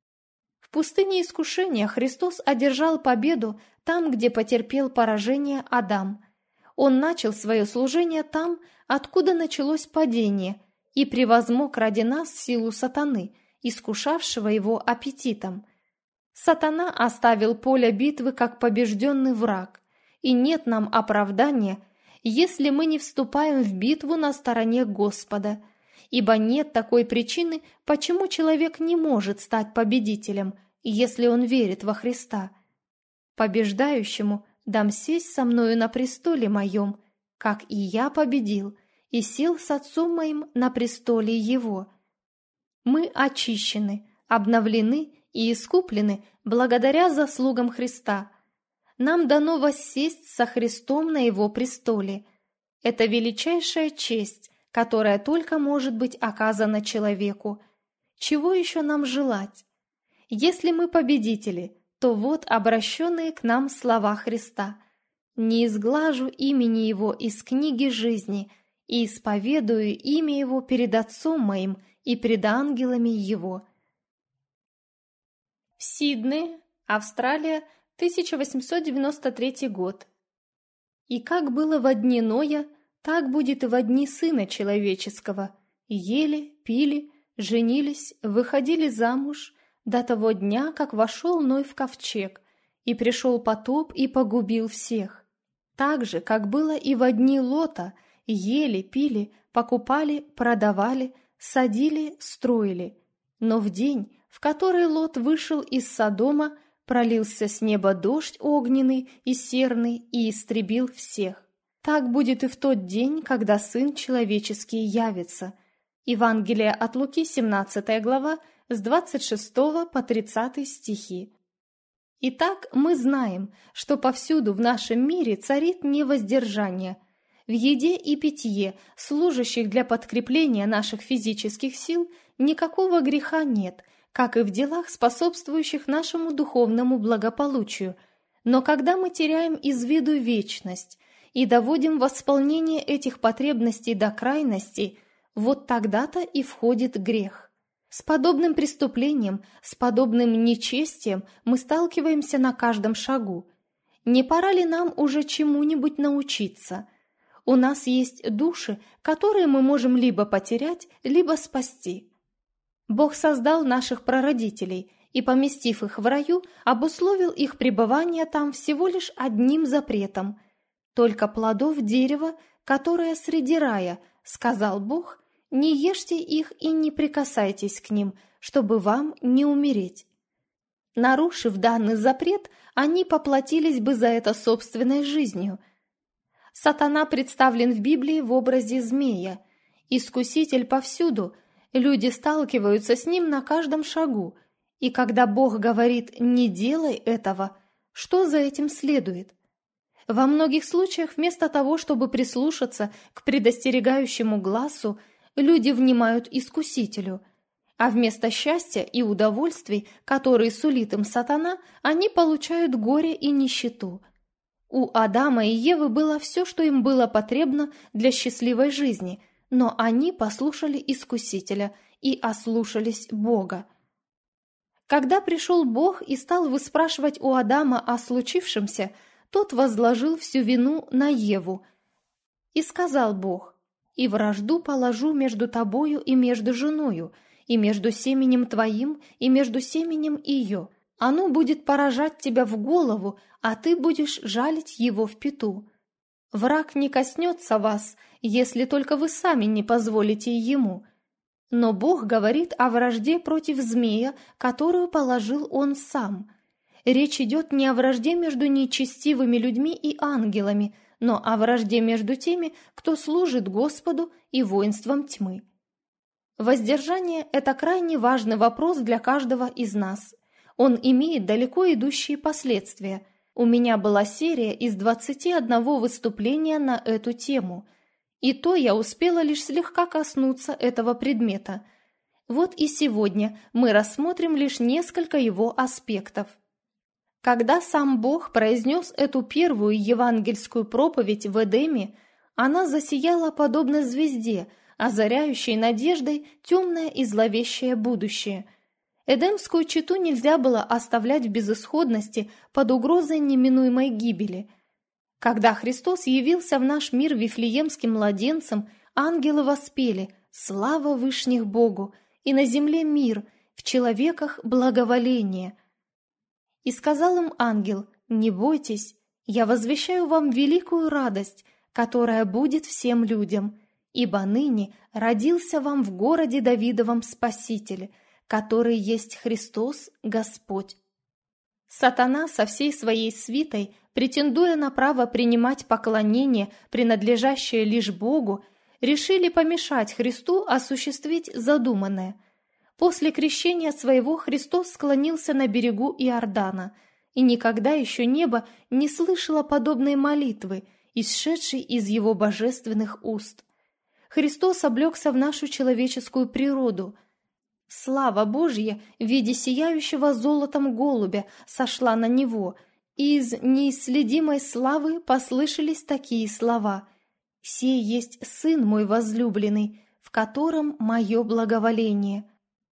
В пустыне искушения Христос одержал победу там, где потерпел поражение Адам. Он начал свое служение там, откуда началось падение, и превозмог ради нас силу сатаны, искушавшего его аппетитом. Сатана оставил поле битвы как побежденный враг, и нет нам оправдания, если мы не вступаем в битву на стороне Господа, ибо нет такой причины, почему человек не может стать победителем, если он верит во Христа. Побеждающему дам сесть со мною на престоле моем, как и я победил, и сел с Отцом моим на престоле его. Мы очищены, обновлены и искуплены благодаря заслугам Христа. Нам дано воссесть со Христом на Его престоле. Это величайшая честь, которая только может быть оказана человеку. Чего еще нам желать? Если мы победители, то вот обращенные к нам слова Христа: «Не изглажу имени Его из книги жизни и исповедую имя Его перед Отцом моим и пред ангелами Его». Сидней, Австралия, 1893 год. «И как было во дни Ноя, так будет и во дни Сына Человеческого. Ели, пили, женились, выходили замуж до того дня, как вошел Ной в ковчег, и пришел потоп и погубил всех. Так же, как было и во дни Лота, ели, пили, покупали, продавали, садили, строили. Но в день, в который Лот вышел из Содома, пролился с неба дождь огненный и серный и истребил всех. Так будет и в тот день, когда Сын Человеческий явится». Евангелие от Луки, 17 глава, с 26 по 30 стихи. Итак, мы знаем, что повсюду в нашем мире царит невоздержание. В еде и питье, служащих для подкрепления наших физических сил, никакого греха нет, как и в делах, способствующих нашему духовному благополучию. Но когда мы теряем из виду вечность и доводим восполнение этих потребностей до крайности, вот тогда-то и входит грех. С подобным преступлением, с подобным нечестием мы сталкиваемся на каждом шагу. Не пора ли нам уже чему-нибудь научиться? У нас есть души, которые мы можем либо потерять, либо спасти. Бог создал наших прародителей и, поместив их в раю, обусловил их пребывание там всего лишь одним запретом: «Только плодов дерева, которое среди рая, сказал Бог, не ешьте их и не прикасайтесь к ним, чтобы вам не умереть». Нарушив данный запрет, они поплатились бы за это собственной жизнью. Сатана представлен в Библии в образе змея. Искуситель повсюду, люди сталкиваются с ним на каждом шагу. И когда Бог говорит «не делай этого», что за этим следует? Во многих случаях вместо того, чтобы прислушаться к предостерегающему глазу, люди внимают искусителю, а вместо счастья и удовольствий, которые сулит им сатана, они получают горе и нищету. У Адама и Евы было все, что им было потребно для счастливой жизни, но они послушали искусителя и ослушались Бога. Когда пришел Бог и стал выспрашивать у Адама о случившемся, тот возложил всю вину на Еву. И сказал Бог: «И вражду положу между тобою и между женою, и между семенем твоим и между семенем ее. Оно будет поражать тебя в голову, а ты будешь жалить его в пяту». Враг не коснется вас, если только вы сами не позволите ему. Но Бог говорит о вражде против змея, которую положил он сам. Речь идет не о вражде между нечестивыми людьми и ангелами, но о вражде между теми, кто служит Господу и воинством тьмы. Воздержание – это крайне важный вопрос для каждого из нас. Он имеет далеко идущие последствия. У меня была серия из 21 выступления на эту тему. И то я успела лишь слегка коснуться этого предмета. Вот и сегодня мы рассмотрим лишь несколько его аспектов. Когда сам Бог произнес эту первую евангельскую проповедь в Эдеме, она засияла подобно звезде, озаряющей надеждой темное и зловещее будущее. Эдемскую чету нельзя было оставлять в безысходности под угрозой неминуемой гибели. Когда Христос явился в наш мир вифлеемским младенцем, ангелы воспели «Слава вышних Богу!» и на земле мир, в человеках благоволение. И сказал им ангел: «Не бойтесь, я возвещаю вам великую радость, которая будет всем людям, ибо ныне родился вам в городе Давидовом Спаситель, который есть Христос Господь». Сатана со всей своей свитой, претендуя на право принимать поклонение, принадлежащее лишь Богу, решили помешать Христу осуществить задуманное. После крещения своего Христос склонился на берегу Иордана, и никогда еще небо не слышало подобной молитвы, исшедшей из его божественных уст. Христос облегся в нашу человеческую природу. Слава Божья в виде сияющего золотом голубя сошла на него, и из неисследимой славы послышались такие слова: «Сей есть Сын мой возлюбленный, в котором мое благоволение».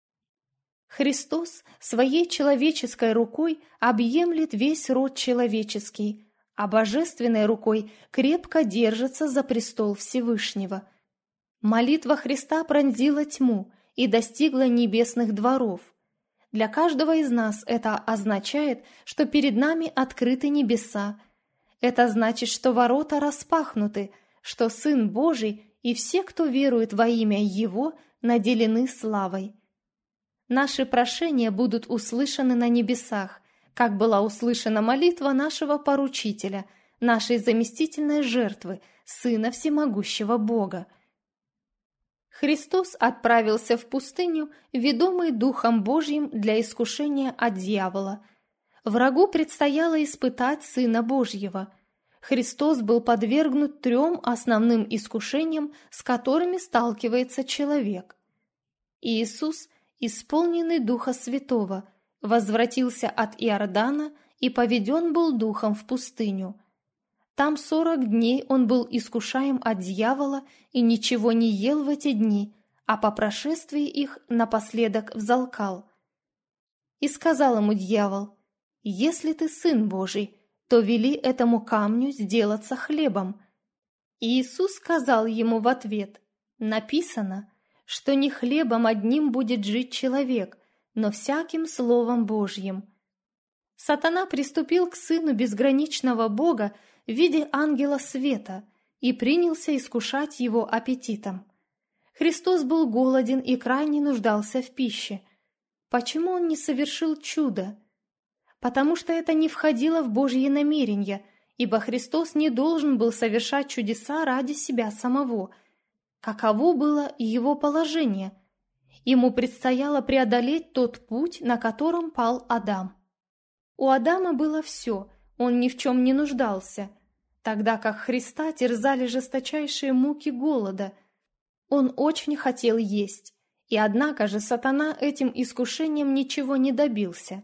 Христос своей человеческой рукой объемлет весь род человеческий, а божественной рукой крепко держится за престол Всевышнего. Молитва Христа пронзила тьму и достигла небесных дворов. Для каждого из нас это означает, что перед нами открыты небеса. Это значит, что ворота распахнуты, что Сын Божий и все, кто верует во имя Его, наделены славой. Наши прошения будут услышаны на небесах, как была услышана молитва нашего поручителя, нашей заместительной жертвы, Сына Всемогущего Бога. Христос отправился в пустыню, ведомый Духом Божьим для искушения от дьявола. Врагу предстояло испытать Сына Божьего. Христос был подвергнут 3 основным искушениям, с которыми сталкивается человек. Иисус, исполненный Духа Святого, возвратился от Иордана и поведен был Духом в пустыню. Там 40 дней он был искушаем от дьявола и ничего не ел в эти дни, а по прошествии их напоследок взалкал. И сказал ему дьявол: «Если ты Сын Божий, то вели этому камню сделаться хлебом». И Иисус сказал ему в ответ: «Написано, что не хлебом одним будет жить человек, но всяким словом Божьим». Сатана приступил к Сыну безграничного Бога в виде ангела света и принялся искушать его аппетитом. Христос был голоден и крайне нуждался в пище. Почему он не совершил чудо? Потому что это не входило в Божьи намерения, ибо Христос не должен был совершать чудеса ради себя самого. Каково было его положение? Ему предстояло преодолеть тот путь, на котором пал Адам. У Адама было все, он ни в чем не нуждался, тогда как Христа терзали жесточайшие муки голода. Он очень хотел есть, и однако же сатана этим искушением ничего не добился.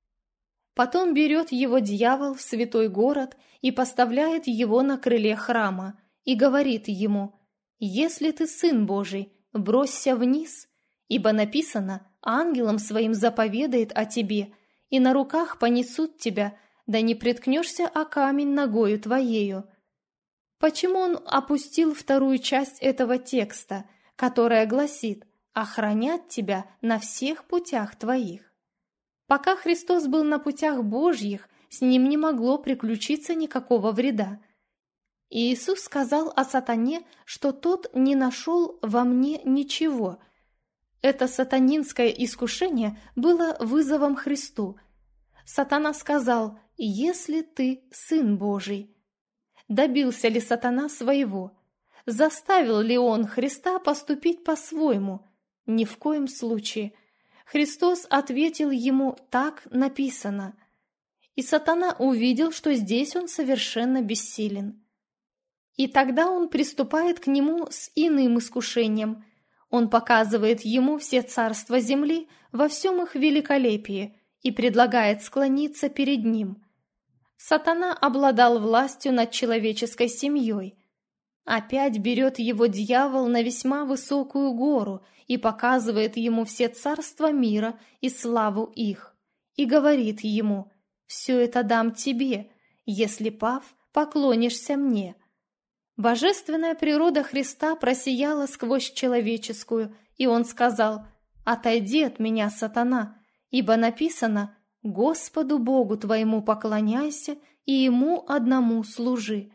Потом берет его дьявол в святой город и поставляет его на крыле храма, и говорит ему: «Если ты Сын Божий, бросься вниз, ибо написано, ангелом своим заповедает о тебе, и на руках понесут тебя, да не приткнешься о камень ногою твоею». Почему он опустил вторую часть этого текста, которая гласит «охранять тебя на всех путях твоих»? Пока Христос был на путях Божьих, с ним не могло приключиться никакого вреда. И Иисус сказал о сатане, что тот не нашел во мне ничего. Это сатанинское искушение было вызовом Христу. Сатана сказал: «Если ты Сын Божий». Добился ли сатана своего? Заставил ли он Христа поступить по-своему? Ни в коем случае. Христос ответил ему: «Так написано». И сатана увидел, что здесь он совершенно бессилен. И тогда он приступает к нему с иным искушением. Он показывает ему все царства земли во всем их великолепии и предлагает склониться перед ним. Сатана обладал властью над человеческой семьей. Опять берет его дьявол на весьма высокую гору и показывает ему все царства мира и славу их, и говорит ему: «Все это дам тебе, если, пав, поклонишься мне». Божественная природа Христа просияла сквозь человеческую, и он сказал: «Отойди от меня, сатана, ибо написано: Господу Богу твоему поклоняйся и Ему одному служи».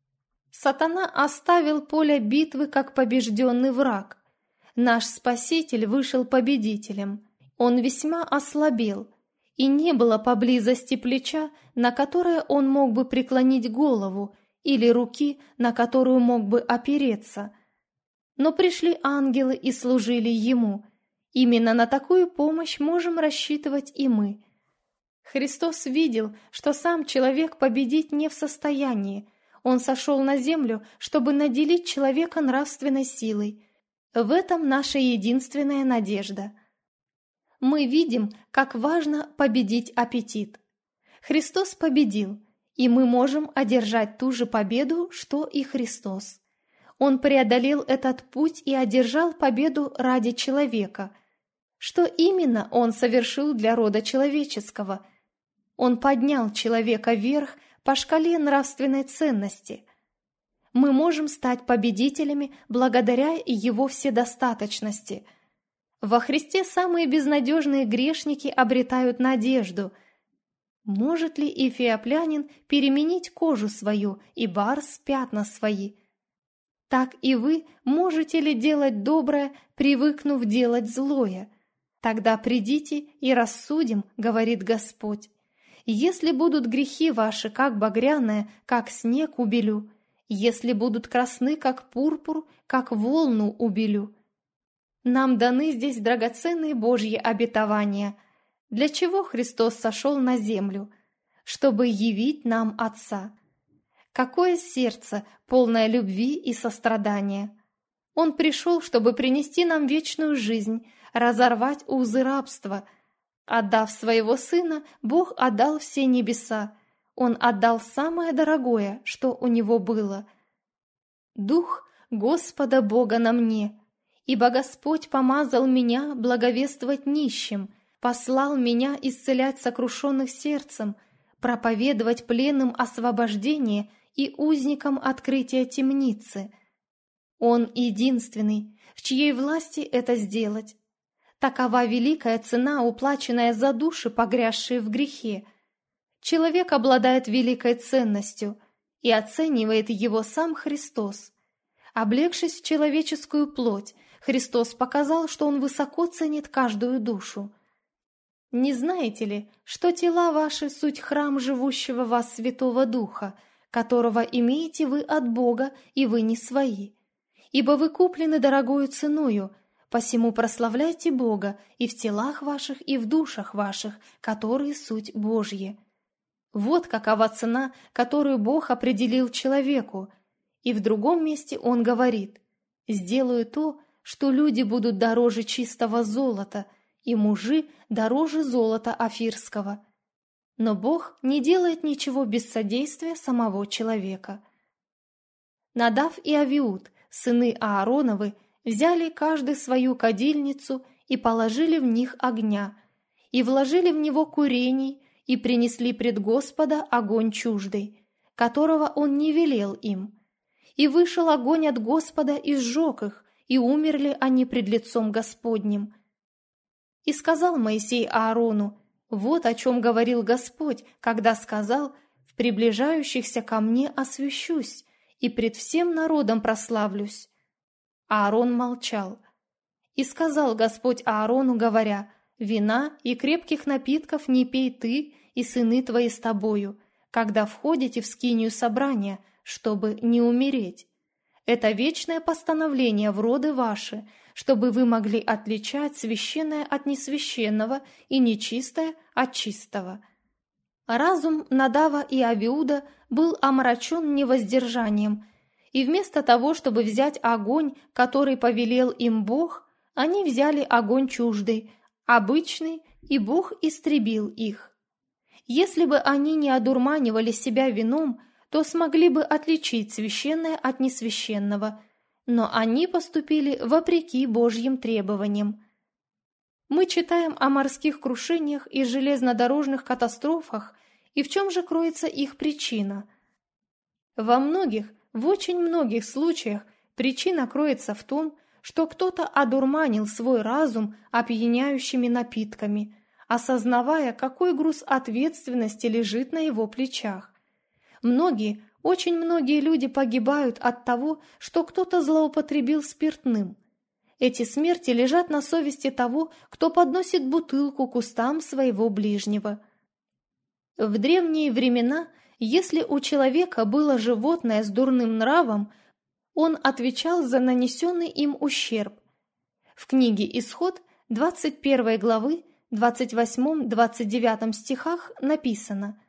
Сатана оставил поле битвы как побежденный враг. Наш Спаситель вышел победителем. Он весьма ослабел, и не было поблизости плеча, на которое он мог бы преклонить голову, или руки, на которую мог бы опереться. Но пришли ангелы и служили ему. Именно на такую помощь можем рассчитывать и мы. Христос видел, что сам человек победить не в состоянии. Он сошел на землю, чтобы наделить человека нравственной силой. В этом наша единственная надежда. Мы видим, как важно победить аппетит. Христос победил, и мы можем одержать ту же победу, что и Христос. Он преодолел этот путь и одержал победу ради человека. Что именно Он совершил для рода человеческого? Он поднял человека вверх по шкале нравственной ценности. Мы можем стать победителями благодаря Его вседостаточности. Во Христе самые безнадежные грешники обретают надежду. Может ли эфиоплянин переменить кожу свою и барс пятна свои? Так и вы можете ли делать доброе, привыкнув делать злое? Тогда придите и рассудим, говорит Господь. Если будут грехи ваши, как багряное, как снег убелю, если будут красны, как пурпур, как волну убелю. Нам даны здесь драгоценные Божьи обетования. Для чего Христос сошел на землю? Чтобы явить нам Отца. Какое сердце, полное любви и сострадания! Он пришел, чтобы принести нам вечную жизнь, разорвать узы рабства. Отдав своего Сына, Бог отдал все небеса. Он отдал самое дорогое, что у Него было. «Дух Господа Бога на мне, ибо Господь помазал меня благовествовать нищим, послал меня исцелять сокрушенных сердцем, проповедовать пленным освобождение и узникам открытие темницы. Он единственный, в чьей власти это сделать. Такова великая цена, уплаченная за души, погрязшие в грехе. Человек обладает великой ценностью, и оценивает его сам Христос. Облегшись в человеческую плоть, Христос показал, что Он высоко ценит каждую душу. Не знаете ли, что тела ваши суть храм живущего в вас Святого Духа, которого имеете вы от Бога, и вы не свои? Ибо вы куплены дорогою ценою, посему прославляйте Бога и в телах ваших, и в душах ваших, которые суть Божьи. Вот какова цена, которую Бог определил человеку. И в другом месте Он говорит: «Сделаю то, что люди будут дороже чистого золота, и мужи дороже золота офирского». Но Бог не делает ничего без содействия самого человека. Надав и Авиуд, сыны Аароновы, взяли каждый свою кадильницу и положили в них огня, и вложили в него курений, и принесли пред Господа огонь чуждый, которого Он не велел им. И вышел огонь от Господа и сжег их, и умерли они пред лицом Господним. И сказал Моисей Аарону: «Вот о чем говорил Господь, когда сказал: в приближающихся ко мне освящусь, и пред всем народом прославлюсь». Аарон молчал. И сказал Господь Аарону, говоря: «Вина и крепких напитков не пей ты и сыны твои с тобою, когда входите в скинию собрания, чтобы не умереть. Это вечное постановление в роды ваши, чтобы вы могли отличать священное от несвященного и нечистое от чистого». Разум Надава и Авиуда был омрачен невоздержанием, и вместо того, чтобы взять огонь, который повелел им Бог, они взяли огонь чуждый, обычный, и Бог истребил их. Если бы они не одурманивали себя вином, то смогли бы отличить священное от несвященного, но они поступили вопреки Божьим требованиям. Мы читаем о морских крушениях и железнодорожных катастрофах, и в чем же кроется их причина? В очень многих случаях причина кроется в том, что кто-то одурманил свой разум опьяняющими напитками, осознавая, какой груз ответственности лежит на его плечах. Очень многие люди погибают от того, что кто-то злоупотребил спиртным. Эти смерти лежат на совести того, кто подносит бутылку к устам своего ближнего. В древние времена, если у человека было животное с дурным нравом, он отвечал за нанесенный им ущерб. В книге «Исход» 21 главы 28-29 стихах написано: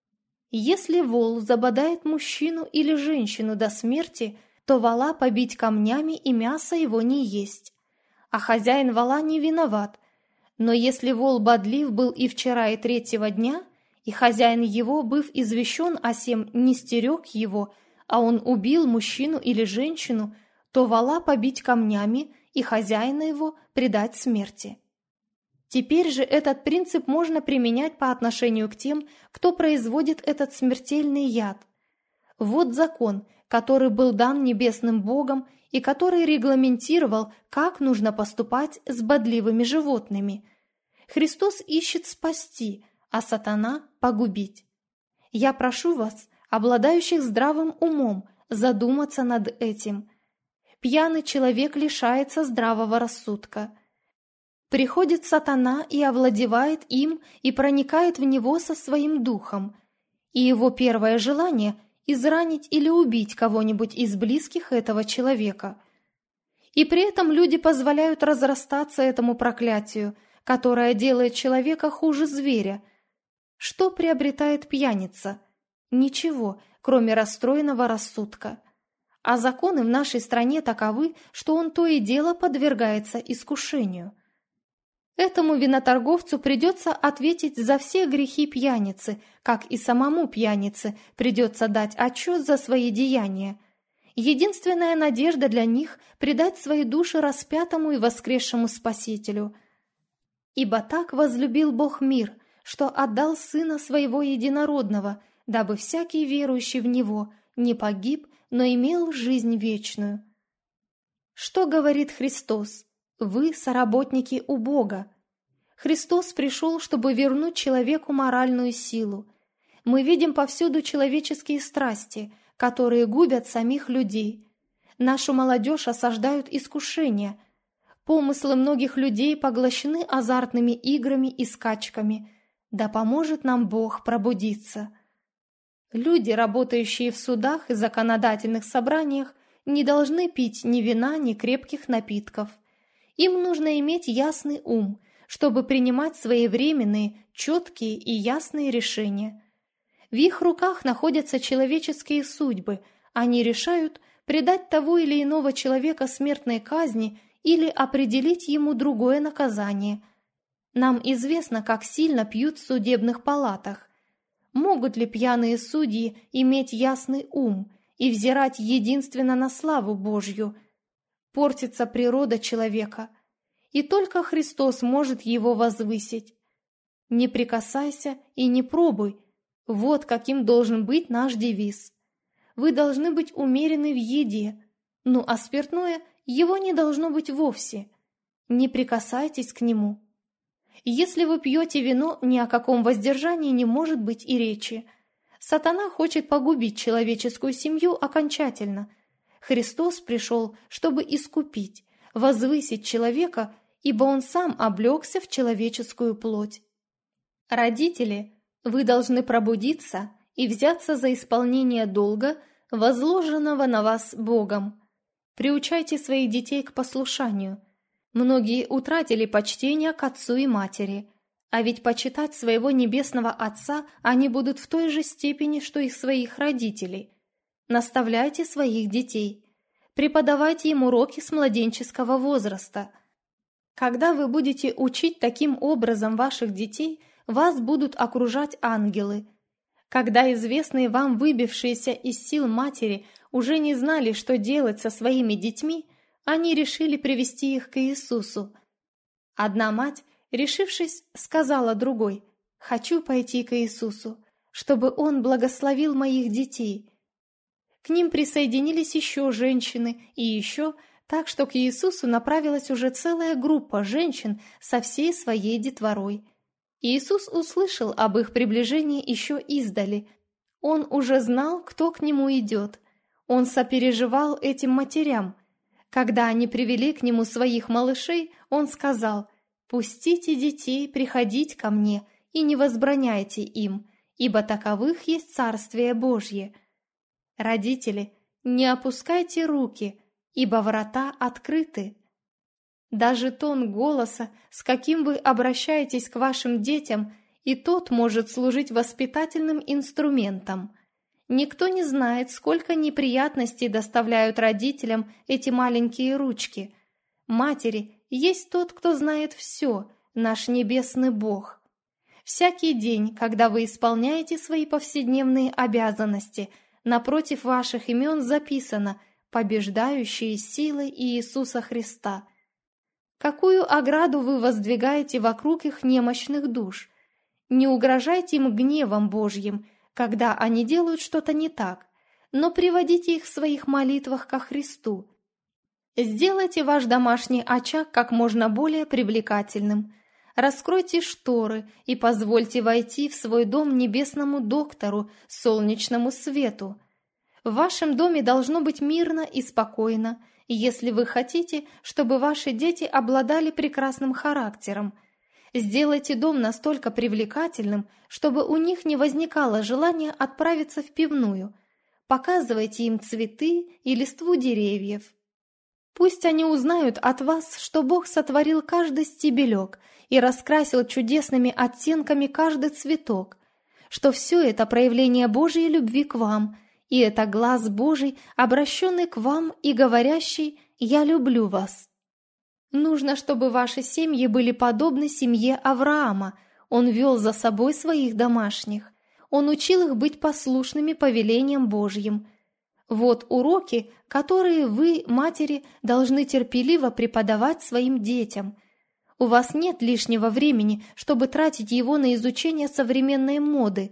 «Если вол забодает мужчину или женщину до смерти, то вола побить камнями и мясо его не есть. А хозяин вола не виноват. Но если вол бодлив был и вчера, и третьего дня, и хозяин его, быв извещен о сем, не стерег его, а он убил мужчину или женщину, то вола побить камнями и хозяина его предать смерти». Теперь же этот принцип можно применять по отношению к тем, кто производит этот смертельный яд. Вот закон, который был дан небесным Богом и который регламентировал, как нужно поступать с бодливыми животными. Христос ищет спасти, а сатана – погубить. Я прошу вас, обладающих здравым умом, задуматься над этим. Пьяный человек лишается здравого рассудка. Приходит сатана и овладевает им и проникает в него со своим духом. И его первое желание – изранить или убить кого-нибудь из близких этого человека. И при этом люди позволяют разрастаться этому проклятию, которое делает человека хуже зверя. Что приобретает пьяница? Ничего, кроме расстроенного рассудка. А законы в нашей стране таковы, что он то и дело подвергается искушению. Этому виноторговцу придется ответить за все грехи пьяницы, как и самому пьянице придется дать отчет за свои деяния. Единственная надежда для них – предать свои души распятому и воскресшему Спасителю. «Ибо так возлюбил Бог мир, что отдал Сына Своего Единородного, дабы всякий верующий в Него не погиб, но имел жизнь вечную». Что говорит Христос? Вы соработники у Бога. Христос пришел, чтобы вернуть человеку моральную силу. Мы видим повсюду человеческие страсти, которые губят самих людей. Нашу молодежь осаждают искушения. Помыслы многих людей поглощены азартными играми и скачками. Да поможет нам Бог пробудиться. Люди, работающие в судах и законодательных собраниях, не должны пить ни вина, ни крепких напитков. Им нужно иметь ясный ум, чтобы принимать своевременные, четкие и ясные решения. В их руках находятся человеческие судьбы, они решают предать того или иного человека смертной казни или определить ему другое наказание. Нам известно, как сильно пьют в судебных палатах. Могут ли пьяные судьи иметь ясный ум и взирать единственно на славу Божью? Портится природа человека, и только Христос может его возвысить. Не прикасайся и не пробуй. Вот каким должен быть наш девиз. Вы должны быть умерены в еде, а спиртное его не должно быть вовсе. Не прикасайтесь к нему. Если вы пьете вино, ни о каком воздержании не может быть и речи. Сатана хочет погубить человеческую семью окончательно. Христос пришел, чтобы искупить, возвысить человека, ибо Он сам облегся в человеческую плоть. Родители, вы должны пробудиться и взяться за исполнение долга, возложенного на вас Богом. Приучайте своих детей к послушанию. Многие утратили почтение к отцу и матери, а ведь почитать своего небесного Отца они будут в той же степени, что и своих родителей. Наставляйте своих детей, преподавайте им уроки с младенческого возраста. Когда вы будете учить таким образом ваших детей, вас будут окружать ангелы. Когда известные вам выбившиеся из сил матери уже не знали, что делать со своими детьми, они решили привести их к Иисусу. Одна мать, решившись, сказала другой: «Хочу пойти к Иисусу, чтобы Он благословил моих детей». К ним присоединились еще женщины и еще, так что к Иисусу направилась уже целая группа женщин со всей своей детворой. Иисус услышал об их приближении еще издали. Он уже знал, кто к Нему идет. Он сопереживал этим матерям. Когда они привели к Нему своих малышей, Он сказал: «Пустите детей приходить ко Мне и не возбраняйте им, ибо таковых есть Царствие Божье». Родители, не опускайте руки, ибо врата открыты. Даже тон голоса, с каким вы обращаетесь к вашим детям, и тот может служить воспитательным инструментом. Никто не знает, сколько неприятностей доставляют родителям эти маленькие ручки. Матери, есть тот, кто знает все, наш небесный Бог. Всякий день, когда вы исполняете свои повседневные обязанности, напротив ваших имен записано «Побеждающие силой Иисуса Христа». Какую ограду вы воздвигаете вокруг их немощных душ? Не угрожайте им гневом Божьим, когда они делают что-то не так, но приводите их в своих молитвах ко Христу. Сделайте ваш домашний очаг как можно более привлекательным. Раскройте шторы и позвольте войти в свой дом небесному доктору, солнечному свету. В вашем доме должно быть мирно и спокойно, если вы хотите, чтобы ваши дети обладали прекрасным характером. Сделайте дом настолько привлекательным, чтобы у них не возникало желания отправиться в пивную. Показывайте им цветы и листву деревьев. Пусть они узнают от вас, что Бог сотворил каждый стебелек и раскрасил чудесными оттенками каждый цветок, что все это проявление Божьей любви к вам, и это глаз Божий, обращенный к вам и говорящий «Я люблю вас». Нужно, чтобы ваши семьи были подобны семье Авраама. Он вел за собой своих домашних. Он учил их быть послушными повелениям Божьим. Вот уроки, которые вы, матери, должны терпеливо преподавать своим детям. У вас нет лишнего времени, чтобы тратить его на изучение современной моды.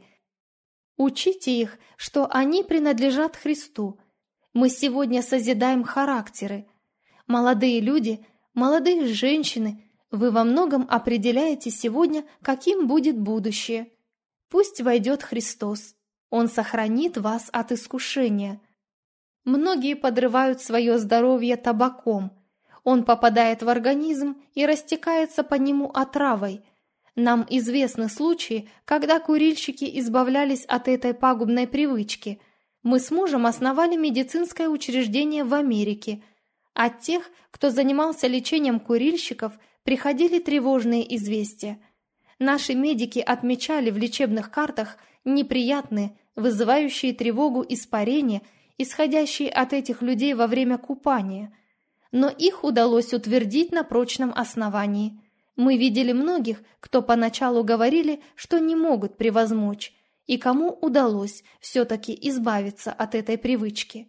Учите их, что они принадлежат Христу. Мы сегодня созидаем характеры. Молодые люди, молодые женщины, вы во многом определяете сегодня, каким будет будущее. Пусть войдет Христос. Он сохранит вас от искушения. Многие подрывают свое здоровье табаком. Он попадает в организм и растекается по нему отравой. Нам известны случаи, когда курильщики избавлялись от этой пагубной привычки. Мы с мужем основали медицинское учреждение в Америке. От тех, кто занимался лечением курильщиков, приходили тревожные известия. Наши медики отмечали в лечебных картах неприятные, вызывающие тревогу испарения, исходящие от этих людей во время купания. Но их удалось утвердить на прочном основании. Мы видели многих, кто поначалу говорили, что не могут превозмочь, и кому удалось все-таки избавиться от этой привычки.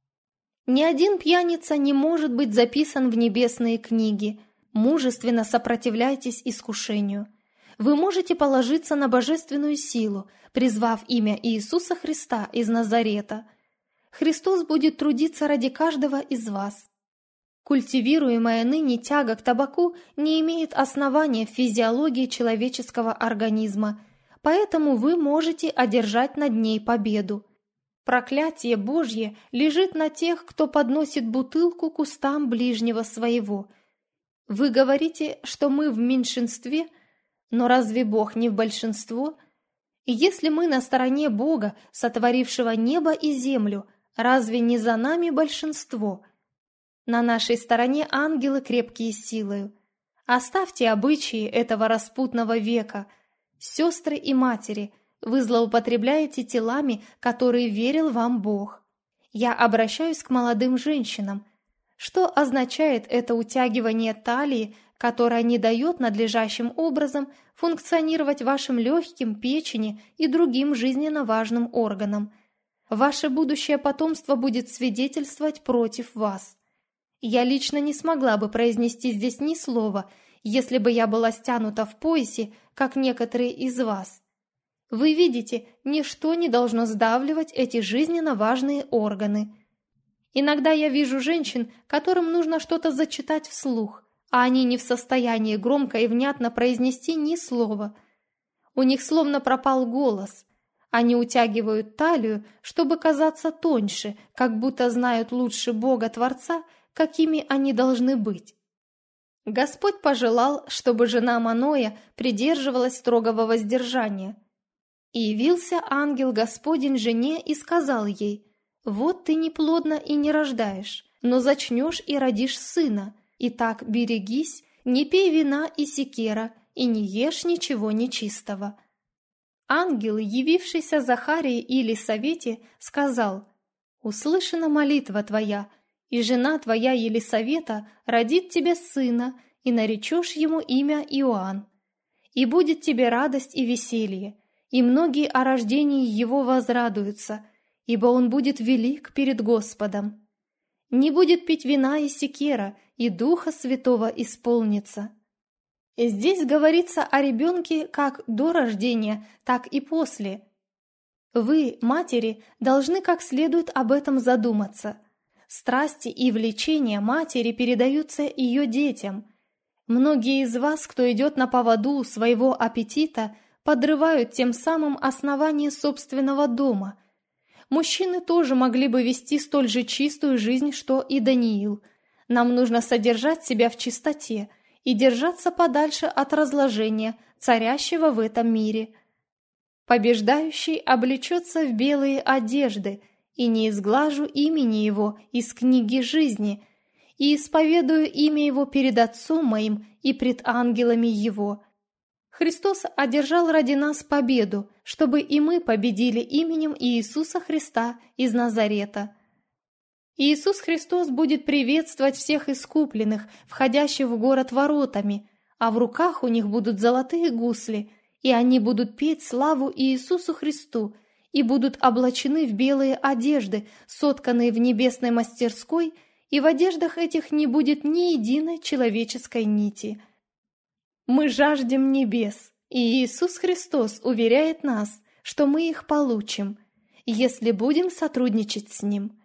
Ни один пьяница не может быть записан в небесные книги. Мужественно сопротивляйтесь искушению. Вы можете положиться на божественную силу, призвав имя Иисуса Христа из Назарета. Христос будет трудиться ради каждого из вас. Культивируемая ныне тяга к табаку не имеет основания в физиологии человеческого организма, поэтому вы можете одержать над ней победу. Проклятие Божье лежит на тех, кто подносит бутылку к устам ближнего своего. Вы говорите, что мы в меньшинстве, но разве Бог не в большинство? И если мы на стороне Бога, сотворившего небо и землю, разве не за нами большинство? На нашей стороне ангелы крепкие силою. Оставьте обычаи этого распутного века. Сестры и матери, вы злоупотребляете телами, которые верил вам Бог. Я обращаюсь к молодым женщинам. Что означает это утягивание талии, которое не дает надлежащим образом функционировать вашим легким, печени и другим жизненно важным органам? Ваше будущее потомство будет свидетельствовать против вас. Я лично не смогла бы произнести здесь ни слова, если бы я была стянута в поясе, как некоторые из вас. Вы видите, ничто не должно сдавливать эти жизненно важные органы. Иногда я вижу женщин, которым нужно что-то зачитать вслух, а они не в состоянии громко и внятно произнести ни слова. У них словно пропал голос. Они утягивают талию, чтобы казаться тоньше, как будто знают лучше Бога-Творца, какими они должны быть. Господь пожелал, чтобы жена Маноя придерживалась строгого воздержания. И явился ангел Господень жене и сказал ей: «Вот ты неплодна и не рождаешь, но зачнешь и родишь сына. Итак, берегись, не пей вина и секера, и не ешь ничего нечистого». Ангел, явившийся Захарии и Елисавете, сказал: «Услышана молитва твоя, и жена твоя Елисавета родит тебе сына, и наречешь ему имя Иоанн. И будет тебе радость и веселье, и многие о рождении его возрадуются, ибо он будет велик перед Господом. Не будет пить вина и секера, и Духа Святого исполнится». И здесь говорится о ребенке как до рождения, так и после. Вы, матери, должны как следует об этом задуматься. Страсти и влечения матери передаются ее детям. Многие из вас, кто идет на поводу у своего аппетита, подрывают тем самым основание собственного дома. Мужчины тоже могли бы вести столь же чистую жизнь, что и Даниил. Нам нужно содержать себя в чистоте и держаться подальше от разложения, царящего в этом мире. Побеждающий облечется в белые одежды, и не изглажу имени его из книги жизни, и исповедую имя его перед Отцом моим и пред ангелами его. Христос одержал ради нас победу, чтобы и мы победили именем Иисуса Христа из Назарета. Иисус Христос будет приветствовать всех искупленных, входящих в город воротами, а в руках у них будут золотые гусли, и они будут петь славу Иисусу Христу и будут облачены в белые одежды, сотканные в небесной мастерской, и в одеждах этих не будет ни единой человеческой нити. Мы жаждем небес, и Иисус Христос уверяет нас, что мы их получим, если будем сотрудничать с Ним.